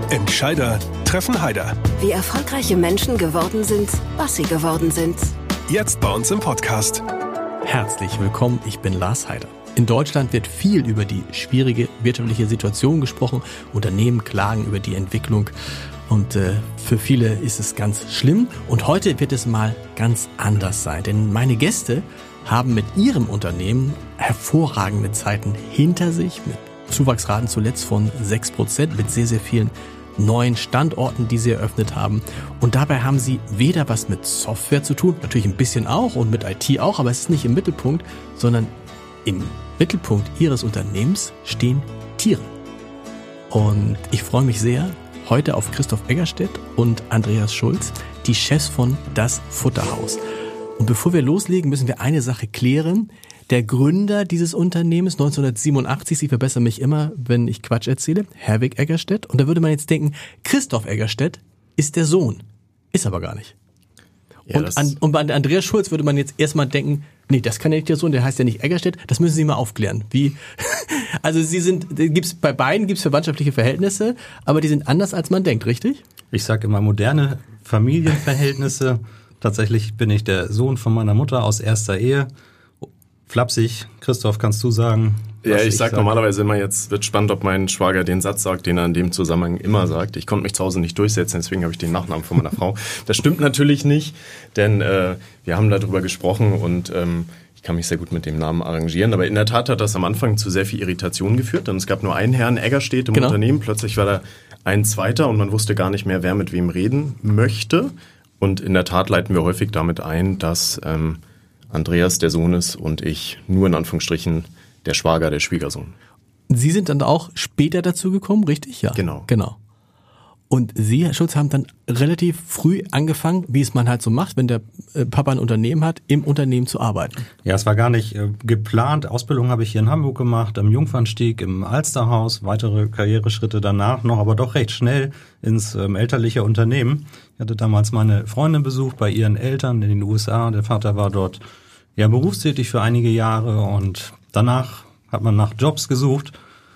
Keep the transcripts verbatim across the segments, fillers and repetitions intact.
Entscheider treffen Heider. Wie erfolgreiche Menschen geworden sind, was sie geworden sind. Jetzt bei uns im Podcast. Herzlich willkommen, ich bin Lars Heider. In Deutschland wird viel über die schwierige wirtschaftliche Situation gesprochen. Unternehmen klagen über die Entwicklung und äh, für viele ist es ganz schlimm. Und heute wird es mal ganz anders sein, denn meine Gäste haben mit ihrem Unternehmen hervorragende Zeiten hinter sich, mit Zuwachsraten zuletzt von sechs Prozent, mit sehr, sehr vielen neuen Standorten, die sie eröffnet haben. Und dabei haben sie weder was mit Software zu tun, natürlich ein bisschen auch und mit I T auch, aber es ist nicht im Mittelpunkt, sondern im Mittelpunkt ihres Unternehmens stehen Tiere. Und ich freue mich sehr heute auf Christoph Eggerstedt und Andreas Schulz, die Chefs von Das Futterhaus. Und bevor wir loslegen, müssen wir eine Sache klären. Der Gründer dieses Unternehmens neunzehnhundertsiebenundachtzig, Sie verbessern mich immer, wenn ich Quatsch erzähle, Herwig Eggerstedt. Und da würde man jetzt denken, Christoph Eggerstedt ist der Sohn. Ist aber gar nicht. Ja, und, an, und bei Andreas Schulz würde man jetzt erstmal denken, nee, das kann ja nicht der Sohn, der heißt ja nicht Eggerstedt. Das müssen Sie mal aufklären. Wie? Also Sie sind, gibt's, bei beiden gibt es verwandtschaftliche Verhältnisse, aber die sind anders, als man denkt, richtig? Ich sage immer moderne Familienverhältnisse. Tatsächlich bin ich der Sohn von meiner Mutter aus erster Ehe. Flapsig, Christoph, kannst du sagen? Ja, ich, ich sag sage. Normalerweise immer, jetzt wird spannend, ob mein Schwager den Satz sagt, den er in dem Zusammenhang immer sagt. Ich konnte mich zu Hause nicht durchsetzen, deswegen habe ich den Nachnamen von meiner Frau. Das stimmt natürlich nicht, denn äh, wir haben darüber gesprochen und ähm, ich kann mich sehr gut mit dem Namen arrangieren. Aber in der Tat hat das am Anfang zu sehr viel Irritation geführt. Denn es gab nur einen Herrn Eggerstedt im genau. Unternehmen. Plötzlich war da ein zweiter und man wusste gar nicht mehr, wer mit wem reden möchte. Und in der Tat leiten wir häufig damit ein, dass ähm, Andreas der Sohn ist und ich nur in Anführungsstrichen der Schwager, der Schwiegersohn. Sie sind dann auch später dazu gekommen, richtig? Ja. Genau. Genau. Und Sie, Herr Schulz, haben dann relativ früh angefangen, wie es man halt so macht, wenn der Papa ein Unternehmen hat, im Unternehmen zu arbeiten. Ja, es war gar nicht äh, geplant. Ausbildung habe ich hier in Hamburg gemacht, am Jungfernstieg, im Alsterhaus, weitere Karriereschritte danach noch, aber doch recht schnell ins ähm, elterliche Unternehmen. Ich hatte damals meine Freundin besucht bei ihren Eltern in den U S A. Der Vater war dort ja berufstätig für einige Jahre und danach hat man nach Jobs gesucht.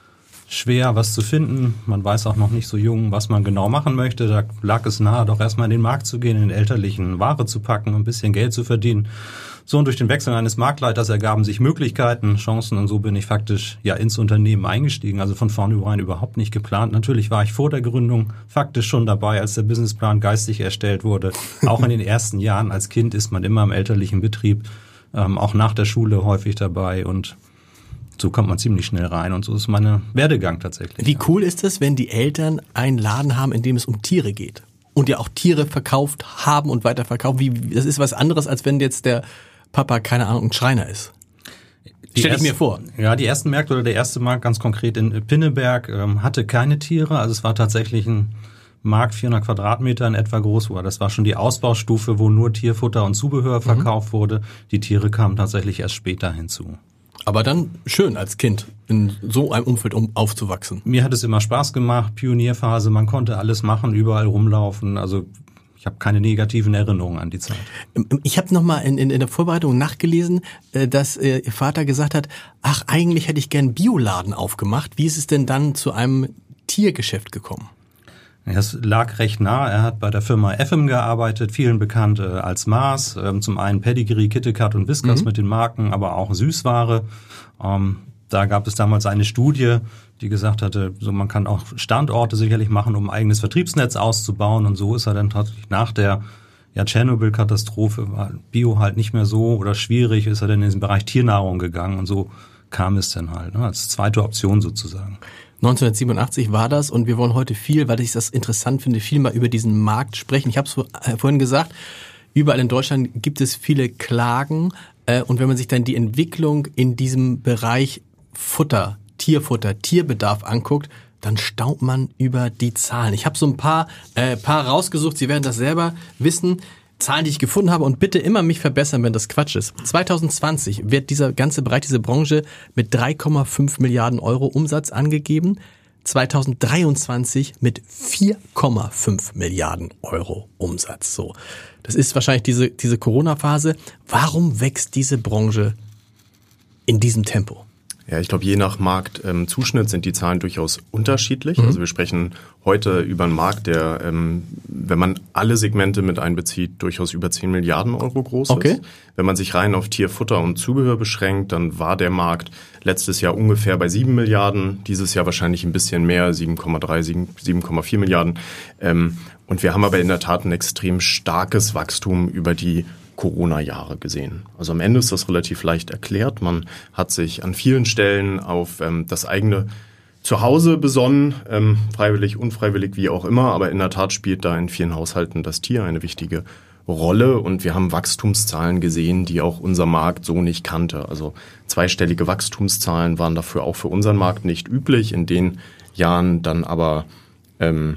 Schwer, was zu finden. Man weiß auch noch nicht so jung, was man genau machen möchte. Da lag es nahe, doch erstmal in den Markt zu gehen, in den elterlichen Ware zu packen, ein bisschen Geld zu verdienen. So, und durch den Wechsel eines Marktleiters ergaben sich Möglichkeiten, Chancen und so bin ich faktisch ja ins Unternehmen eingestiegen. Also von vornherein überhaupt nicht geplant. Natürlich war ich vor der Gründung faktisch schon dabei, als der Businessplan geistig erstellt wurde. Auch in den ersten Jahren als Kind ist man immer im elterlichen Betrieb, ähm, auch nach der Schule häufig dabei und so kommt man ziemlich schnell rein und so ist mein Werdegang tatsächlich. Wie cool ist es, wenn die Eltern einen Laden haben, in dem es um Tiere geht und ja auch Tiere verkauft haben und weiterverkauft? Wie, das ist was anderes, als wenn jetzt der Papa, keine Ahnung, ein Schreiner ist. Stell ich mir vor. Ja, die ersten Märkte oder der erste Markt ganz konkret in Pinneberg ähm, hatte keine Tiere. Also es war tatsächlich ein Markt, vierhundert Quadratmeter in etwa groß war. Das war schon die Ausbaustufe, wo nur Tierfutter und Zubehör verkauft mhm. wurde. Die Tiere kamen tatsächlich erst später hinzu. Aber dann schön als Kind in so einem Umfeld um aufzuwachsen. Mir hat es immer Spaß gemacht, Pionierphase, man konnte alles machen, überall rumlaufen, also ich habe keine negativen Erinnerungen an die Zeit. Ich habe nochmal in, in, in der Vorbereitung nachgelesen, dass Ihr Vater gesagt hat, ach, eigentlich hätte ich gern einen Bioladen aufgemacht. Wie ist es denn dann zu einem Tiergeschäft gekommen? Es lag recht nah. Er hat bei der Firma F M gearbeitet, vielen bekannt äh, als Mars. Ähm, zum einen Pedigree, KitKat und Whiskas mhm. mit den Marken, aber auch Süßware. Ähm, da gab es damals eine Studie, die gesagt hatte, so man kann auch Standorte sicherlich machen, um ein eigenes Vertriebsnetz auszubauen. Und so ist er dann tatsächlich nach der ja, Tschernobyl-Katastrophe, war Bio halt nicht mehr so oder schwierig, ist er dann in den Bereich Tiernahrung gegangen. Und so kam es dann halt, ne, als zweite Option sozusagen. neunzehnhundertsiebenundachtzig war das und wir wollen heute viel, weil ich das interessant finde, viel mal über diesen Markt sprechen. Ich habe es vorhin gesagt, überall in Deutschland gibt es viele Klagen und wenn man sich dann die Entwicklung in diesem Bereich Futter, Tierfutter, Tierbedarf anguckt, dann staunt man über die Zahlen. Ich habe so ein paar, äh, paar rausgesucht, Sie werden das selber wissen. Zahlen, die ich gefunden habe und bitte immer mich verbessern, wenn das Quatsch ist. zwanzig zwanzig wird dieser ganze Bereich, diese Branche mit drei Komma fünf Milliarden Euro Umsatz angegeben. zwanzig dreiundzwanzig mit vier Komma fünf Milliarden Euro Umsatz. So, das ist wahrscheinlich diese diese Corona-Phase. Warum wächst diese Branche in diesem Tempo? Ja, ich glaube, je nach Marktzuschnitt ähm, sind die Zahlen durchaus unterschiedlich. Mhm. Also wir sprechen heute über einen Markt, der, ähm, wenn man alle Segmente mit einbezieht, durchaus über zehn Milliarden Euro groß okay. ist. Wenn man sich rein auf Tier, Futter und Zubehör beschränkt, dann war der Markt letztes Jahr ungefähr bei sieben Milliarden, dieses Jahr wahrscheinlich ein bisschen mehr, sieben Komma drei, sieben Komma vier Milliarden. Ähm, und wir haben aber in der Tat ein extrem starkes Wachstum über die Corona-Jahre gesehen. Also am Ende ist das relativ leicht erklärt. Man hat sich an vielen Stellen auf ähm, das eigene Zuhause besonnen, ähm, freiwillig, unfreiwillig, wie auch immer. Aber in der Tat spielt da in vielen Haushalten das Tier eine wichtige Rolle. Und wir haben Wachstumszahlen gesehen, die auch unser Markt so nicht kannte. Also zweistellige Wachstumszahlen waren dafür auch für unseren Markt nicht üblich. In den Jahren dann aber ähm,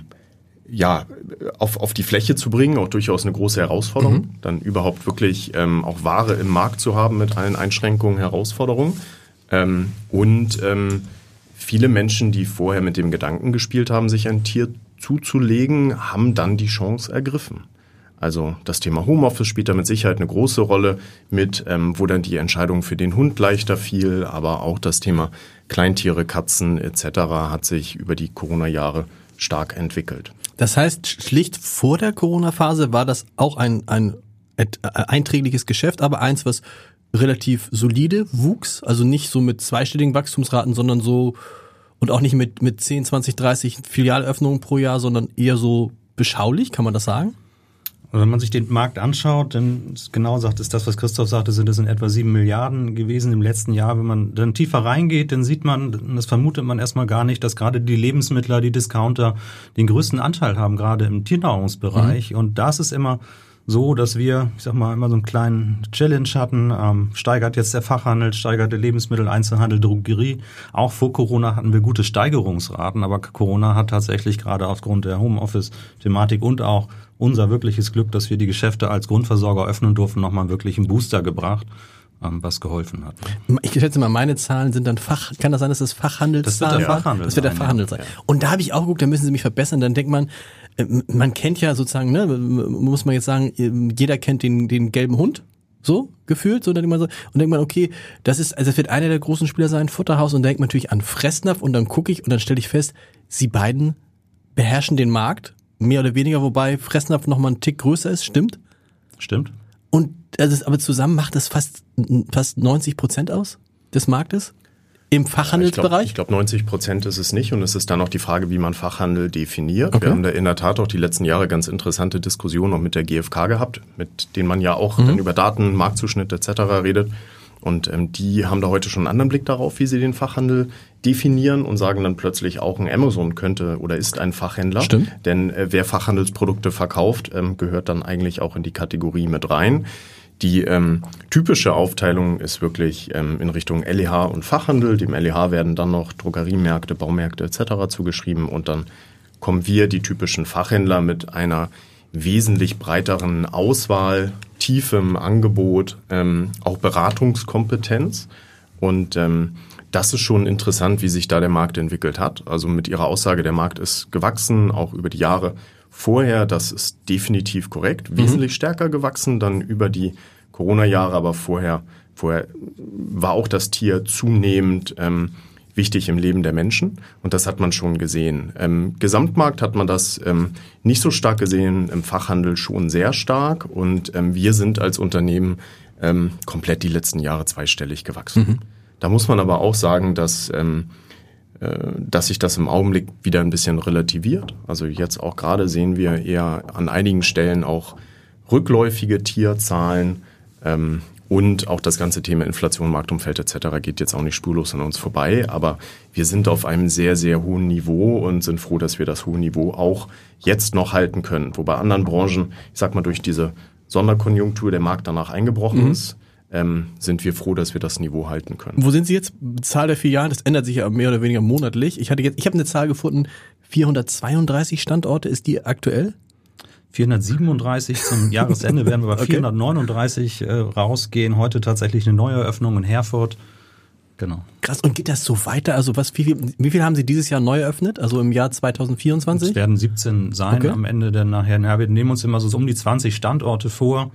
ja, auf, auf die Fläche zu bringen, auch durchaus eine große Herausforderung. Mhm. Dann überhaupt wirklich ähm, auch Ware im Markt zu haben mit allen Einschränkungen, Herausforderungen. Ähm, und ähm, viele Menschen, die vorher mit dem Gedanken gespielt haben, sich ein Tier zuzulegen, haben dann die Chance ergriffen. Also das Thema Homeoffice spielt da mit Sicherheit eine große Rolle mit, ähm, wo dann die Entscheidung für den Hund leichter fiel, aber auch das Thema Kleintiere, Katzen et cetera hat sich über die Corona-Jahre stark entwickelt. Das heißt, schlicht vor der Corona-Phase war das auch ein, ein einträgliches Geschäft, aber eins, was relativ solide wuchs, also nicht so mit zweistelligen Wachstumsraten, sondern so, und auch nicht mit, mit zehn, zwanzig, dreißig Filialöffnungen pro Jahr, sondern eher so beschaulich, kann man das sagen? Wenn man sich den Markt anschaut, dann genau sagt es das, was Christoph sagte, sind es in etwa sieben Milliarden gewesen im letzten Jahr. Wenn man dann tiefer reingeht, dann sieht man, das vermutet man erstmal gar nicht, dass gerade die Lebensmittler, die Discounter den größten Anteil haben, gerade im Tiernahrungsbereich. Mhm. Und da ist es immer so, dass wir, ich sag mal, immer so einen kleinen Challenge hatten. Ähm, steigert jetzt der Fachhandel, steigert der Lebensmittel, Einzelhandel, Drogerie. Auch vor Corona hatten wir gute Steigerungsraten, aber Corona hat tatsächlich gerade aufgrund der Homeoffice-Thematik und auch unser wirkliches Glück, dass wir die Geschäfte als Grundversorger öffnen durften, nochmal wirklich einen Booster gebracht, was geholfen hat. Ich schätze mal, meine Zahlen sind dann Fach, kann das sein, dass das Fachhandelszahlen Das wird der Fachhandel Das wird der sein, Fachhandel ja. sein. Und da habe ich auch geguckt, da müssen Sie mich verbessern, dann denkt man, man kennt ja sozusagen, ne, muss man jetzt sagen, jeder kennt den, den gelben Hund, so gefühlt, so, dann denkt man so, und denkt man, okay, das ist, also das wird einer der großen Spieler sein, Futterhaus, und denkt man natürlich an Fressnapf, und dann gucke ich und dann stelle ich fest, sie beiden beherrschen den Markt, mehr oder weniger, wobei Fressnapf noch mal einen Tick größer ist, stimmt? Stimmt. Und also, aber zusammen macht das fast, fast neunzig Prozent aus des Marktes im Fachhandelsbereich? Ich glaube, glaub, neunzig Prozent ist es nicht, und es ist dann auch die Frage, wie man Fachhandel definiert. Okay. Wir haben da in der Tat auch die letzten Jahre ganz interessante Diskussionen auch mit der G f K gehabt, mit denen man ja auch mhm. dann über Daten, Marktzuschnitt et cetera redet. Und ähm, die haben da heute schon einen anderen Blick darauf, wie sie den Fachhandel definieren, und sagen dann plötzlich auch, ein Amazon könnte oder ist ein Fachhändler. Stimmt. Denn äh, wer Fachhandelsprodukte verkauft, ähm, gehört dann eigentlich auch in die Kategorie mit rein. Die ähm, typische Aufteilung ist wirklich ähm, in Richtung L E H und Fachhandel. Dem L E H werden dann noch Drogeriemärkte, Baumärkte et cetera zugeschrieben, und dann kommen wir, die typischen Fachhändler, mit einer wesentlich breiteren Auswahl, tiefem Angebot, ähm, auch Beratungskompetenz. Und ähm, das ist schon interessant, wie sich da der Markt entwickelt hat. Also mit Ihrer Aussage, der Markt ist gewachsen, auch über die Jahre vorher. Das ist definitiv korrekt. Mhm. Wesentlich stärker gewachsen dann über die Corona-Jahre, aber vorher, vorher war auch das Tier zunehmend ähm, wichtig im Leben der Menschen, und das hat man schon gesehen. Im Gesamtmarkt hat man das ähm, nicht so stark gesehen, im Fachhandel schon sehr stark, und ähm, wir sind als Unternehmen ähm, komplett die letzten Jahre zweistellig gewachsen. Mhm. Da muss man aber auch sagen, dass, ähm, äh, dass sich das im Augenblick wieder ein bisschen relativiert. Also jetzt auch gerade sehen wir eher an einigen Stellen auch rückläufige Tierzahlen, ähm, und auch das ganze Thema Inflation, Marktumfeld et cetera geht jetzt auch nicht spurlos an uns vorbei. Aber wir sind auf einem sehr, sehr hohen Niveau und sind froh, dass wir das hohe Niveau auch jetzt noch halten können. Wo bei anderen Branchen, ich sag mal, durch diese Sonderkonjunktur der Markt danach eingebrochen mhm. ist, ähm, sind wir froh, dass wir das Niveau halten können. Wo sind Sie jetzt? Zahl der Filialen, das ändert sich ja mehr oder weniger monatlich. Ich hatte jetzt, ich habe eine Zahl gefunden, vierhundertzweiunddreißig Standorte, ist die aktuell? vierhundertsiebenunddreißig zum Jahresende werden wir bei okay. vierhundertneununddreißig äh, rausgehen. Heute tatsächlich eine neue Eröffnung in Herford. Genau. Krass, und geht das so weiter? Also was, wie viel, wie viel haben Sie dieses Jahr neu eröffnet? Also im Jahr zweitausendvierundzwanzig? Es werden siebzehn sein okay. am Ende, denn nachher, na, wir nehmen uns immer so um die zwanzig Standorte vor.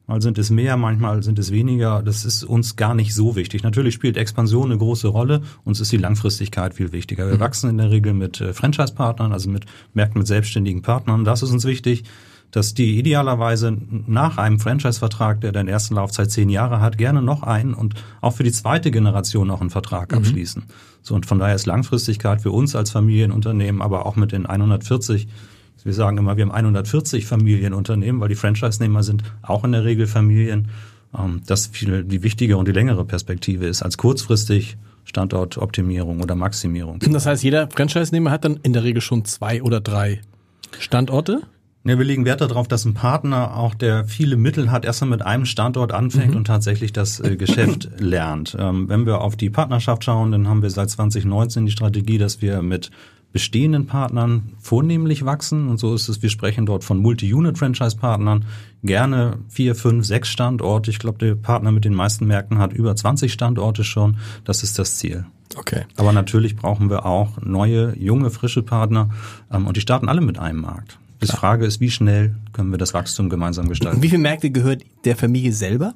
Mal sind es mehr, manchmal sind es weniger. Das ist uns gar nicht so wichtig. Natürlich spielt Expansion eine große Rolle. Uns ist die Langfristigkeit viel wichtiger. Wir mhm. wachsen in der Regel mit äh, Franchise-Partnern, also mit Märkten mit selbstständigen Partnern. Das ist uns wichtig, dass die idealerweise nach einem Franchise-Vertrag, der den ersten Laufzeit zehn Jahre hat, gerne noch einen und auch für die zweite Generation noch einen Vertrag mhm. abschließen. So, und von daher ist Langfristigkeit für uns als Familienunternehmen, aber auch mit den hundertvierzig, wir sagen immer, wir haben hundertvierzig Familienunternehmen, weil die Franchise-Nehmer sind auch in der Regel Familien, das viel die wichtige und die längere Perspektive ist, als kurzfristig Standortoptimierung oder Maximierung. Das heißt, jeder Franchise-Nehmer hat dann in der Regel schon zwei oder drei Standorte? Ja, wir legen Wert darauf, dass ein Partner auch, der viele Mittel hat, erstmal mit einem Standort anfängt mhm. und tatsächlich das äh, Geschäft lernt. Ähm, wenn wir auf die Partnerschaft schauen, dann haben wir seit zwanzig neunzehn die Strategie, dass wir mit bestehenden Partnern vornehmlich wachsen. Und so ist es, wir sprechen dort von Multi-Unit-Franchise-Partnern, gerne vier, fünf, sechs Standorte. Ich glaube, der Partner mit den meisten Märkten hat über zwanzig Standorte schon. Das ist das Ziel. Okay. Aber natürlich brauchen wir auch neue, junge, frische Partner. Ähm, und die starten alle mit einem Markt. Die Frage ist, wie schnell können wir das Wachstum gemeinsam gestalten? Und wie viele Märkte gehört der Familie selber?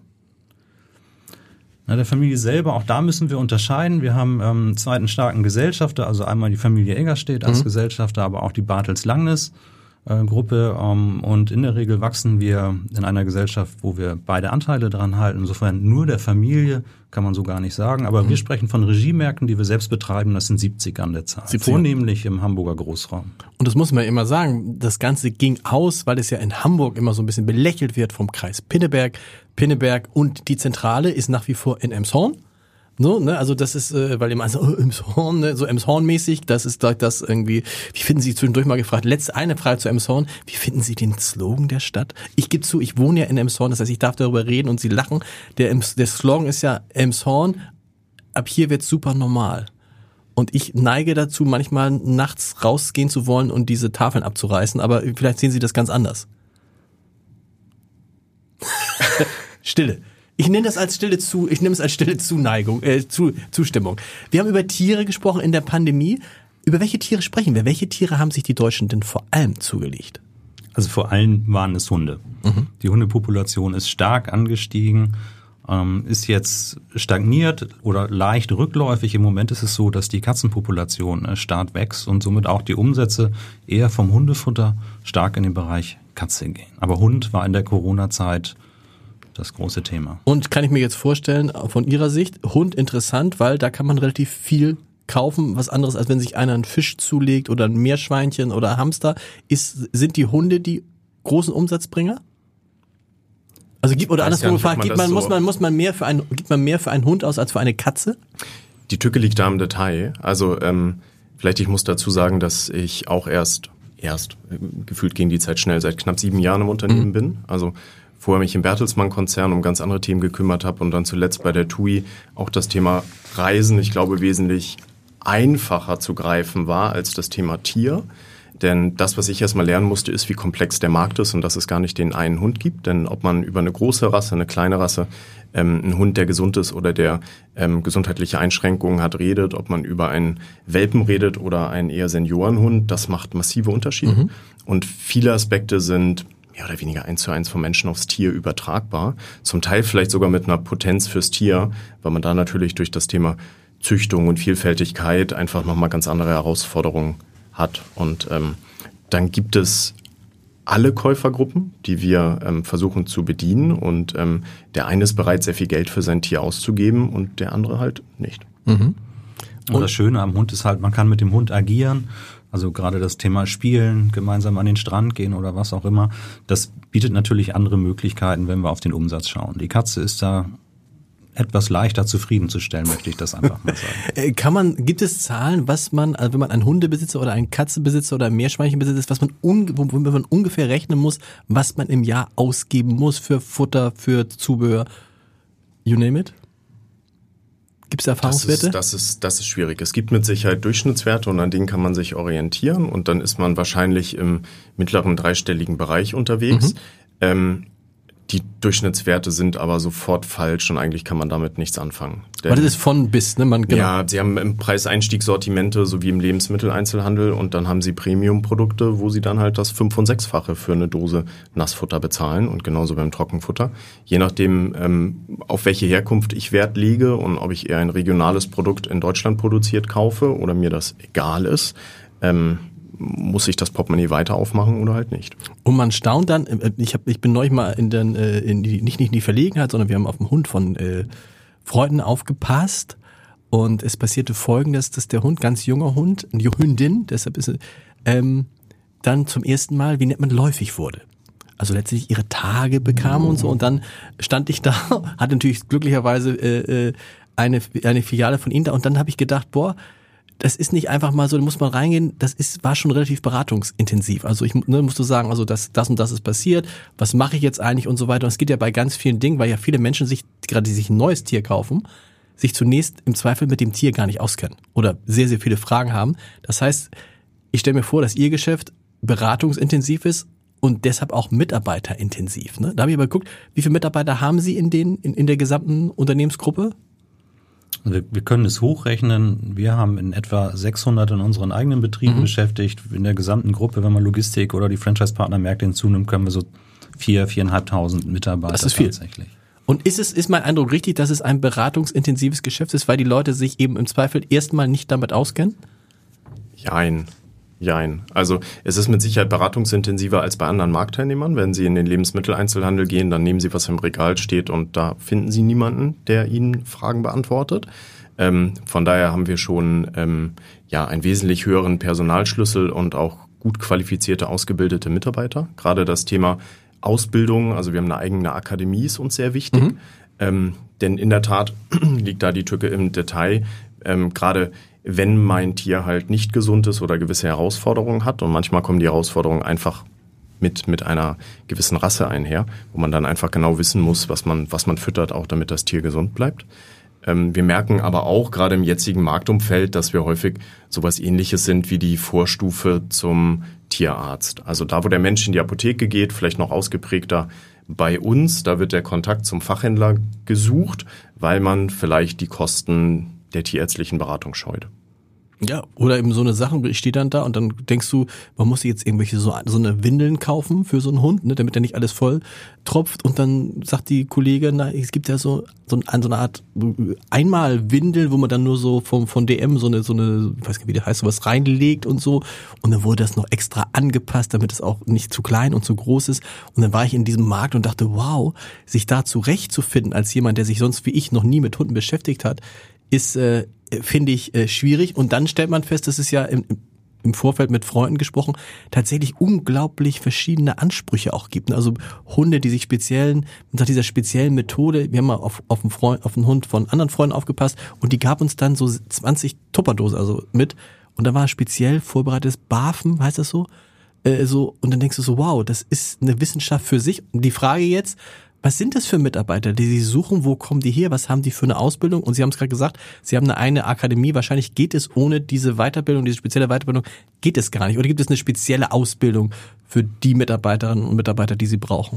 Na, der Familie selber, auch da müssen wir unterscheiden. Wir haben ähm, zweiten starken Gesellschafter, also einmal die Familie Eggerstedt als mhm. Gesellschafter, aber auch die Bartels-Langnes äh, Gruppe. Ähm, und in der Regel wachsen wir in einer Gesellschaft, wo wir beide Anteile dran halten. Insofern nur der Familie kann man so gar nicht sagen. Aber mhm. wir sprechen von Regiemärkten, die wir selbst betreiben. Das sind siebzig an der Zahl. siebzig. Vornehmlich im Hamburger Großraum. Und das muss man immer sagen. Das Ganze ging aus, weil es ja in Hamburg immer so ein bisschen belächelt wird vom Kreis Pinneberg. Pinneberg und die Zentrale ist nach wie vor in Elmshorn. So, ne, also das ist, äh, weil immer so, oh, Elmshorn, ne, so Elmshorn-mäßig, das ist da das irgendwie, wie finden Sie zwischendurch mal gefragt, letzte eine Frage zu Elmshorn, wie finden Sie den Slogan der Stadt? Ich gebe zu, ich wohne ja in Elmshorn, das heißt, ich darf darüber reden und Sie lachen. Der, der Slogan ist ja Elmshorn, ab hier wird's super normal. Und ich neige dazu, manchmal nachts rausgehen zu wollen und diese Tafeln abzureißen, aber vielleicht sehen Sie das ganz anders. Stille. Ich nenne das als stille zu, ich nehme es als stille Zuneigung, äh, zu, Zustimmung. Wir haben über Tiere gesprochen in der Pandemie. Über welche Tiere sprechen wir? Welche Tiere haben sich die Deutschen denn vor allem zugelegt? Also vor allem waren es Hunde. Mhm. Die Hundepopulation ist stark angestiegen, ähm, ist jetzt stagniert oder leicht rückläufig. Im Moment ist es so, dass die Katzenpopulation äh, stark wächst und somit auch die Umsätze eher vom Hundefutter stark in den Bereich Katze gehen. Aber Hund war in der Corona-Zeit das große Thema. Und kann ich mir jetzt vorstellen, von Ihrer Sicht, Hund interessant, weil da kann man relativ viel kaufen, was anderes, als wenn sich einer einen Fisch zulegt oder ein Meerschweinchen oder Hamster. Ist, sind die Hunde die großen Umsatzbringer? Also gibt, oder andersrum gefragt, gibt man, muss man, muss man mehr für einen, gibt man mehr für einen Hund aus als für eine Katze? Die Tücke liegt da im Detail. Also, ähm, vielleicht ich muss dazu sagen, dass ich auch erst, erst, äh, gefühlt ging die Zeit schnell, seit knapp sieben Jahren im Unternehmen mhm. bin. Also, vorher mich im Bertelsmann-Konzern um ganz andere Themen gekümmert habe und dann zuletzt bei der T U I auch das Thema Reisen, ich glaube, wesentlich einfacher zu greifen war als das Thema Tier. Denn das, was ich erstmal lernen musste, ist, wie komplex der Markt ist und dass es gar nicht den einen Hund gibt. Denn ob man über eine große Rasse, eine kleine Rasse, ähm, einen Hund, der gesund ist oder der ähm, gesundheitliche Einschränkungen hat, redet, ob man über einen Welpen redet oder einen eher Seniorenhund, das macht massive Unterschiede. Mhm. Und viele Aspekte sind mehr oder weniger eins zu eins vom Menschen aufs Tier übertragbar. Zum Teil vielleicht sogar mit einer Potenz fürs Tier, weil man da natürlich durch das Thema Züchtung und Vielfältigkeit einfach nochmal ganz andere Herausforderungen hat. Und ähm, dann gibt es alle Käufergruppen, die wir ähm, versuchen zu bedienen. Und ähm, der eine ist bereit, sehr viel Geld für sein Tier auszugeben und der andere halt nicht. Mhm. Und das Schöne am Hund ist halt, man kann mit dem Hund agieren. Also gerade das Thema Spielen, gemeinsam an den Strand gehen oder was auch immer, das bietet natürlich andere Möglichkeiten, wenn wir auf den Umsatz schauen. Die Katze ist da etwas leichter zufriedenzustellen, möchte ich das einfach mal sagen. Kann man, gibt es Zahlen, was man, also wenn man einen Hundebesitzer oder einen Katzenbesitzer oder einen Meerschweinchenbesitzer ist, was man, un, womit man ungefähr rechnen muss, was man im Jahr ausgeben muss für Futter, für Zubehör, you name it? Gibt es Erfahrungswerte? Das ist, das ist, das ist schwierig. Es gibt mit Sicherheit Durchschnittswerte und an denen kann man sich orientieren und dann ist man wahrscheinlich im mittleren dreistelligen Bereich unterwegs. Mhm. Ähm, Die Durchschnittswerte sind aber sofort falsch und eigentlich kann man damit nichts anfangen. Aber das ist von bis, ne? Man, genau. Ja, sie haben im Preiseinstiegssortimente, so wie im Lebensmitteleinzelhandel, und dann haben sie Premium-Produkte, wo sie dann halt das Fünf- und Sechsfache für eine Dose Nassfutter bezahlen und genauso beim Trockenfutter. Je nachdem, ähm, auf welche Herkunft ich Wert lege und ob ich eher ein regionales Produkt in Deutschland produziert kaufe oder mir das egal ist, ähm, muss ich das Portemonnaie weiter aufmachen oder halt nicht. Und man staunt dann, ich, hab, ich bin neulich mal in, den, in die, nicht, nicht in die Verlegenheit, sondern wir haben auf den Hund von äh, Freunden aufgepasst und es passierte Folgendes, dass der Hund, ganz junger Hund, eine Hündin, deshalb ist es, ähm, dann zum ersten Mal, wie nennt man, läufig wurde. Also letztlich ihre Tage bekam und so, und dann stand ich da, hatte natürlich glücklicherweise äh, eine, eine Filiale von ihnen da, und dann habe ich gedacht, boah, das ist nicht einfach mal so, da muss man reingehen, das ist, war schon relativ beratungsintensiv. Also ich ne, musst du sagen, also das, das und das ist passiert, was mache ich jetzt eigentlich und so weiter. Und es geht ja bei ganz vielen Dingen, weil ja viele Menschen sich, gerade die sich ein neues Tier kaufen, sich zunächst im Zweifel mit dem Tier gar nicht auskennen oder sehr, sehr viele Fragen haben. Das heißt, ich stelle mir vor, dass ihr Geschäft beratungsintensiv ist und deshalb auch mitarbeiterintensiv. Ne? Da habe ich aber geguckt, wie viele Mitarbeiter haben Sie in, den, in, in der gesamten Unternehmensgruppe? Wir, wir können es hochrechnen. Wir haben in etwa sechshundert in unseren eigenen Betrieben mhm. beschäftigt. In der gesamten Gruppe, wenn man Logistik oder die Franchise-Partner-Märkte hinzunimmt, können wir so vier, viereinhalbtausend Mitarbeiter das ist viel. Tatsächlich. Und ist es, ist mein Eindruck richtig, dass es ein beratungsintensives Geschäft ist, weil die Leute sich eben im Zweifel erstmal nicht damit auskennen? Jein. Jein. Also es ist mit Sicherheit beratungsintensiver als bei anderen Marktteilnehmern. Wenn Sie in den Lebensmitteleinzelhandel gehen, dann nehmen Sie, was im Regal steht, und da finden Sie niemanden, der Ihnen Fragen beantwortet. Ähm, von daher haben wir schon ähm, ja einen wesentlich höheren Personalschlüssel und auch gut qualifizierte, ausgebildete Mitarbeiter. Gerade das Thema Ausbildung, also wir haben eine eigene Akademie, ist uns sehr wichtig. Mhm. Ähm, denn in der Tat liegt da die Tücke im Detail. Ähm, gerade wenn mein Tier halt nicht gesund ist oder gewisse Herausforderungen hat, und manchmal kommen die Herausforderungen einfach mit mit einer gewissen Rasse einher, wo man dann einfach genau wissen muss, was man was man füttert, auch damit das Tier gesund bleibt. Ähm, wir merken aber auch gerade im jetzigen Marktumfeld, dass wir häufig sowas Ähnliches sind wie die Vorstufe zum Tierarzt. Also da, wo der Mensch in die Apotheke geht, vielleicht noch ausgeprägter bei uns, da wird der Kontakt zum Fachhändler gesucht, weil man vielleicht die Kosten der tierärztlichen Beratung scheut. Ja, oder eben so eine Sache, ich stehe dann da und dann denkst du, man muss jetzt irgendwelche so, so eine Windeln kaufen für so einen Hund, ne, damit er nicht alles voll tropft, und dann sagt die Kollegin, na, es gibt ja so, so, ein, so eine Art Einmal-Windel, wo man dann nur so vom, von D M so eine, so eine, ich weiß nicht, wie der heißt, sowas reinlegt und so, und dann wurde das noch extra angepasst, damit es auch nicht zu klein und zu groß ist, und dann war ich in diesem Markt und dachte, wow, sich da zurechtzufinden als jemand, der sich sonst wie ich noch nie mit Hunden beschäftigt hat, ist, äh, finde ich, äh, schwierig. Und dann stellt man fest, dass es ja im, im Vorfeld mit Freunden gesprochen, tatsächlich unglaublich verschiedene Ansprüche auch gibt. Also Hunde, die sich speziellen, nach dieser speziellen Methode, wir haben mal auf, auf, einen Freund, auf einen Hund von anderen Freunden aufgepasst, und die gab uns dann so zwanzig Tupperdosen also mit, und da war speziell vorbereitetes Barfen, heißt das so? Äh, so, und dann denkst du so, wow, das ist eine Wissenschaft für sich. Und die Frage jetzt, was sind das für Mitarbeiter, die Sie suchen? Wo kommen die her? Was haben die für eine Ausbildung? Und Sie haben es gerade gesagt, Sie haben eine eigene Akademie. Wahrscheinlich geht es ohne diese Weiterbildung, diese spezielle Weiterbildung, geht es gar nicht. Oder gibt es eine spezielle Ausbildung für die Mitarbeiterinnen und Mitarbeiter, die Sie brauchen?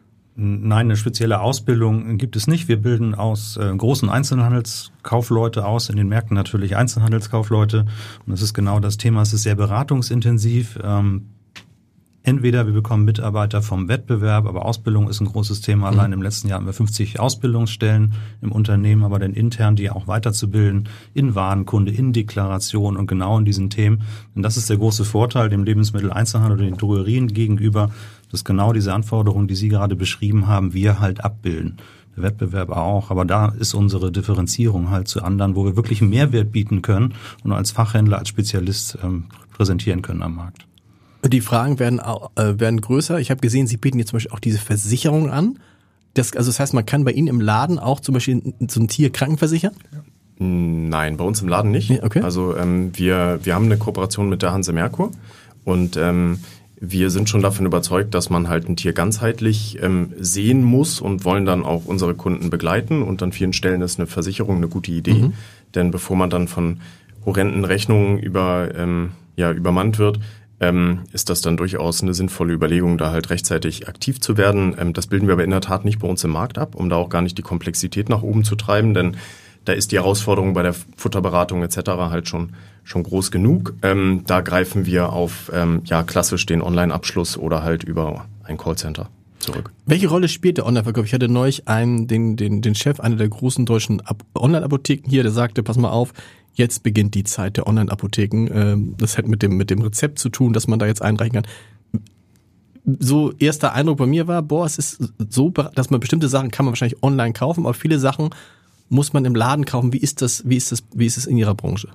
Nein, eine spezielle Ausbildung gibt es nicht. Wir bilden aus äh, großen Einzelhandelskaufleute aus, in den Märkten natürlich Einzelhandelskaufleute. Und das ist genau das Thema. Es ist sehr beratungsintensiv. Ähm, Entweder wir bekommen Mitarbeiter vom Wettbewerb, aber Ausbildung ist ein großes Thema. Allein im letzten Jahr haben wir fünfzig Ausbildungsstellen im Unternehmen, aber dann intern die auch weiterzubilden in Warenkunde, in Deklaration und genau in diesen Themen. Denn das ist der große Vorteil dem Lebensmitteleinzelhandel oder den Drogerien gegenüber, dass genau diese Anforderungen, die Sie gerade beschrieben haben, wir halt abbilden. Der Wettbewerb auch, aber da ist unsere Differenzierung halt zu anderen, wo wir wirklich einen Mehrwert bieten können und als Fachhändler, als Spezialist ähm, präsentieren können am Markt. Die Fragen werden, äh, werden größer. Ich habe gesehen, Sie bieten jetzt zum Beispiel auch diese Versicherung an. Das, also das heißt, man kann bei Ihnen im Laden auch zum Beispiel so ein Tier krankenversichern? Nein, bei uns im Laden nicht. Okay. Also ähm, wir, wir haben eine Kooperation mit der Hanse Merkur, und ähm, wir sind schon davon überzeugt, dass man halt ein Tier ganzheitlich ähm, sehen muss, und wollen dann auch unsere Kunden begleiten. Und an vielen Stellen ist eine Versicherung eine gute Idee. Mhm. Denn bevor man dann von horrenden Rechnungen über, ähm, ja, übermannt wird, ähm, ist das dann durchaus eine sinnvolle Überlegung, da halt rechtzeitig aktiv zu werden. Ähm, das bilden wir aber in der Tat nicht bei uns im Markt ab, um da auch gar nicht die Komplexität nach oben zu treiben, denn da ist die Herausforderung bei der Futterberatung et cetera halt schon schon groß genug. Ähm, da greifen wir auf ähm, ja klassisch den Online-Abschluss oder halt über ein Callcenter zurück. Welche Rolle spielt der Online-Verkauf? Ich hatte neulich einen, den, den, den Chef einer der großen deutschen Ab- Online-Apotheken hier, der sagte, pass mal auf, jetzt beginnt die Zeit der Online-Apotheken. Ähm, das hat mit dem, mit dem Rezept zu tun, dass man da jetzt einreichen kann. So erster Eindruck bei mir war, boah, es ist so, dass man bestimmte Sachen kann man wahrscheinlich online kaufen, aber viele Sachen muss man im Laden kaufen. Wie ist das, wie ist das, wie ist es in Ihrer Branche?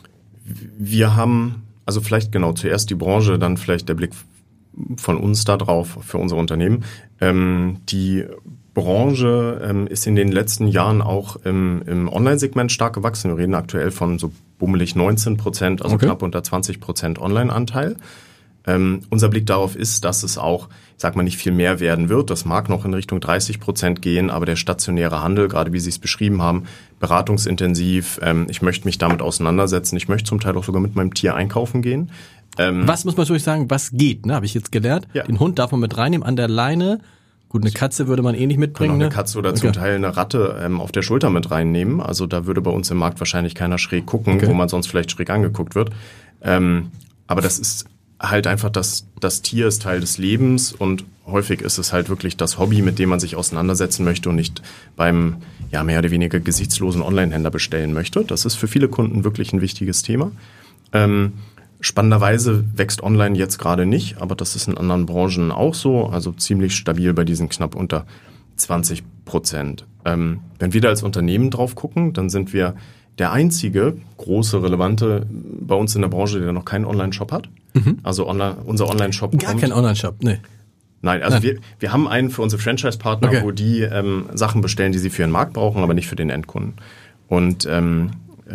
Wir haben, also vielleicht genau zuerst die Branche, dann vielleicht der Blick von uns da drauf für unser Unternehmen. Ähm, die Branche ähm, ist in den letzten Jahren auch im, im Online-Segment stark gewachsen. Wir reden aktuell von so bummelig neunzehn Prozent, also okay. knapp unter zwanzig Prozent Online-Anteil. Ähm, unser Blick darauf ist, dass es auch, ich sag mal, nicht viel mehr werden wird. Das mag noch in Richtung dreißig Prozent gehen, aber der stationäre Handel, gerade wie Sie es beschrieben haben, beratungsintensiv, ähm, ich möchte mich damit auseinandersetzen. Ich möchte zum Teil auch sogar mit meinem Tier einkaufen gehen. Ähm, was muss man natürlich sagen, was geht, ne? Habe ich jetzt gelernt. Ja. Den Hund darf man mit reinnehmen an der Leine. Gut, eine Katze würde man eh nicht mitbringen. Genau, eine ne? Katze oder okay. zum Teil eine Ratte ähm, auf der Schulter mit reinnehmen. Also da würde bei uns im Markt wahrscheinlich keiner schräg gucken, okay. wo man sonst vielleicht schräg angeguckt wird. Ähm, aber das ist halt einfach, das, das Tier ist Teil des Lebens und häufig ist es halt wirklich das Hobby, mit dem man sich auseinandersetzen möchte und nicht beim ja mehr oder weniger gesichtslosen Online-Händler bestellen möchte. Das ist für viele Kunden wirklich ein wichtiges Thema. Ähm, Spannenderweise wächst online jetzt gerade nicht, aber das ist in anderen Branchen auch so, also ziemlich stabil bei diesen knapp unter zwanzig Prozent. Ähm, wenn wir da als Unternehmen drauf gucken, dann sind wir der einzige große, relevante bei uns in der Branche, der noch keinen Online-Shop hat. Mhm. Also online, unser Online-Shop Gar kommt. Kein Online-Shop, nee. Nein, also Nein. Wir, wir haben einen für unsere Franchise-Partner, okay. wo die ähm, Sachen bestellen, die sie für ihren Markt brauchen, aber nicht für den Endkunden. Und ähm,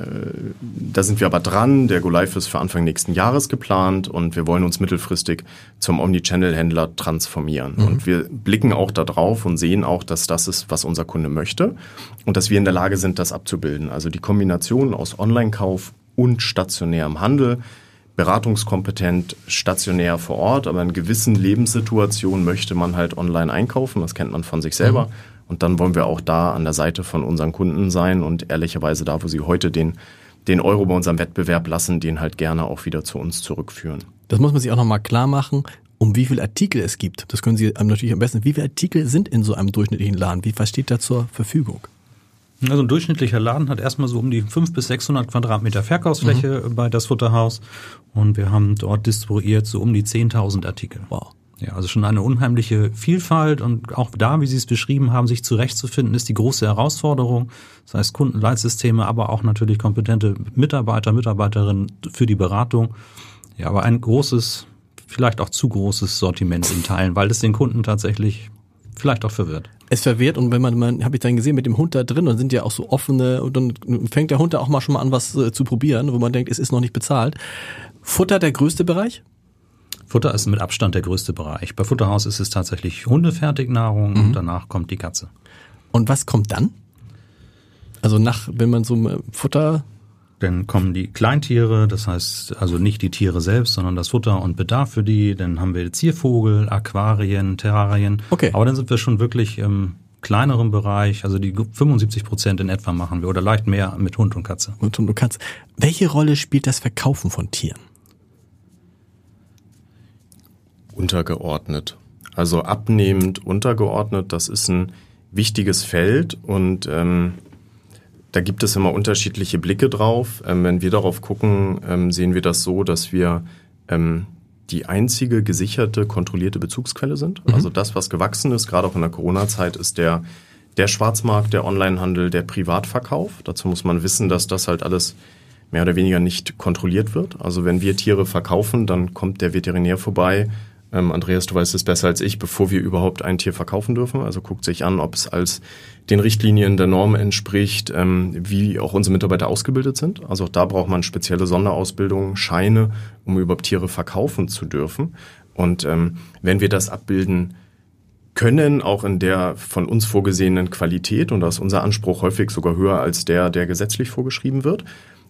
da sind wir aber dran. Der Go-Live ist für Anfang nächsten Jahres geplant und wir wollen uns mittelfristig zum Omnichannel-Händler transformieren. Mhm. Und wir blicken auch da drauf und sehen auch, dass das ist, was unser Kunde möchte und dass wir in der Lage sind, das abzubilden. Also die Kombination aus Online-Kauf und stationärem Handel, beratungskompetent, stationär vor Ort, aber in gewissen Lebenssituationen möchte man halt online einkaufen. Das kennt man von sich selber. Mhm. Und dann wollen wir auch da an der Seite von unseren Kunden sein und ehrlicherweise da, wo sie heute den, den Euro bei unserem Wettbewerb lassen, den halt gerne auch wieder zu uns zurückführen. Das muss man sich auch nochmal klar machen, um wie viele Artikel es gibt. Das können Sie natürlich am besten. Wie viele Artikel sind in so einem durchschnittlichen Laden? Wie was steht da zur Verfügung? Also ein durchschnittlicher Laden hat erstmal so um die fünfhundert bis sechshundert Quadratmeter Verkaufsfläche mhm. bei das Futterhaus und wir haben dort distribuiert so um die zehntausend Artikel. Wow. Ja, also schon eine unheimliche Vielfalt und auch da, wie Sie es beschrieben haben, sich zurechtzufinden, ist die große Herausforderung. Das heißt Kundenleitsysteme, aber auch natürlich kompetente Mitarbeiter, Mitarbeiterinnen für die Beratung. Ja, aber ein großes, vielleicht auch zu großes Sortiment in Teilen, weil es den Kunden tatsächlich vielleicht auch verwirrt. Es verwirrt und wenn man, man habe ich dann gesehen mit dem Hund da drin und sind ja auch so offene und dann fängt der Hund da auch mal schon mal an, was äh, zu probieren, wo man denkt, es ist noch nicht bezahlt. Futter der größte Bereich? Futter ist mit Abstand der größte Bereich. Bei Futterhaus ist es tatsächlich Hundefertignahrung mhm. und danach kommt die Katze. Und was kommt dann? Also nach, wenn man so Futter... Dann kommen die Kleintiere, das heißt also nicht die Tiere selbst, sondern das Futter und Bedarf für die. Dann haben wir Ziervogel, Aquarien, Terrarien. Okay. Aber dann sind wir schon wirklich im kleineren Bereich, also die fünfundsiebzig Prozent in etwa machen wir oder leicht mehr mit Hund und Katze. Mit Hund und Katze. Welche Rolle spielt das Verkaufen von Tieren? Untergeordnet. Also abnehmend, untergeordnet, das ist ein wichtiges Feld und ähm, da gibt es immer unterschiedliche Blicke drauf. Ähm, wenn wir darauf gucken, ähm, sehen wir das so, dass wir ähm, die einzige gesicherte, kontrollierte Bezugsquelle sind. Mhm. Also das, was gewachsen ist, gerade auch in der Corona-Zeit, ist der, der Schwarzmarkt, der Onlinehandel, der Privatverkauf. Dazu muss man wissen, dass das halt alles mehr oder weniger nicht kontrolliert wird. Also wenn wir Tiere verkaufen, dann kommt der Veterinär vorbei. Ähm, Andreas, du weißt es besser als ich, bevor wir überhaupt ein Tier verkaufen dürfen. Also guckt sich an, ob es als den Richtlinien der Norm entspricht, ähm, wie auch unsere Mitarbeiter ausgebildet sind. Also auch da braucht man spezielle Sonderausbildung, Scheine, um überhaupt Tiere verkaufen zu dürfen. Und ähm, wenn wir das abbilden können, auch in der von uns vorgesehenen Qualität, und da ist unser Anspruch häufig sogar höher als der, der gesetzlich vorgeschrieben wird,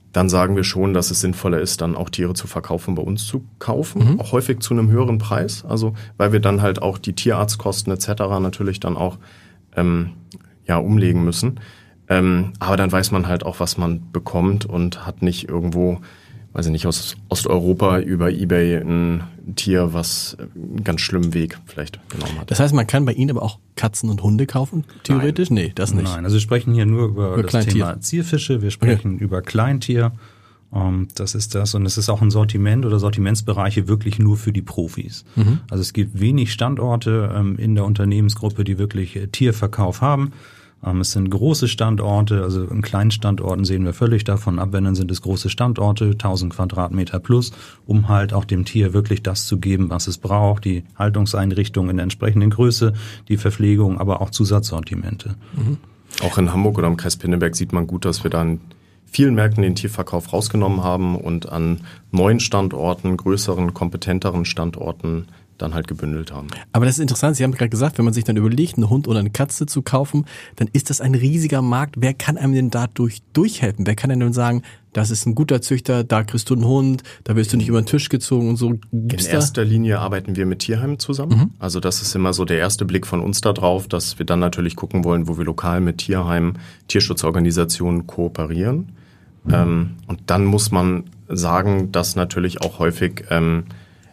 dann sagen wir schon, dass es sinnvoller ist, dann auch Tiere zu verkaufen, bei uns zu kaufen, mhm. auch häufig zu einem höheren Preis, also weil wir dann halt auch die Tierarztkosten et cetera natürlich dann auch ähm, ja umlegen müssen. Ähm, aber dann weiß man halt auch, was man bekommt und hat nicht irgendwo, weiß ich nicht, aus Osteuropa über eBay ein Tier, was einen ganz schlimmen Weg vielleicht genommen hat. Das heißt, man kann bei Ihnen aber auch Katzen und Hunde kaufen, theoretisch? Nein. Nee, das nicht. Nein, also wir sprechen hier nur über, über das Kleintier. Thema Zierfische, wir sprechen okay. über Kleintier. Um, das ist das und es ist auch ein Sortiment oder Sortimentsbereiche wirklich nur für die Profis. Mhm. Also es gibt wenig Standorte ähm, in der Unternehmensgruppe, die wirklich äh, Tierverkauf haben. Ähm, es sind große Standorte, also in kleinen Standorten sehen wir völlig davon ab, wenn dann sind es große Standorte, tausend Quadratmeter plus, um halt auch dem Tier wirklich das zu geben, was es braucht, die Haltungseinrichtung in der entsprechenden Größe, die Verpflegung, aber auch Zusatzsortimente. Mhm. Auch in Hamburg oder im Kreis Pinneberg sieht man gut, dass wir dann vielen Märkten den Tierverkauf rausgenommen haben und an neuen Standorten, größeren, kompetenteren Standorten dann halt gebündelt haben. Aber das ist interessant, Sie haben gerade gesagt, wenn man sich dann überlegt, einen Hund oder eine Katze zu kaufen, dann ist das ein riesiger Markt. Wer kann einem denn dadurch durchhelfen? Wer kann einem denn sagen, das ist ein guter Züchter, da kriegst du einen Hund, da wirst du nicht über den Tisch gezogen und so. Gibt's In erster da? Linie arbeiten wir mit Tierheimen zusammen. Mhm. Also das ist immer so der erste Blick von uns da drauf, dass wir dann natürlich gucken wollen, wo wir lokal mit Tierheimen, Tierschutzorganisationen kooperieren. Mhm. Ähm, und dann muss man sagen, dass natürlich auch häufig ähm,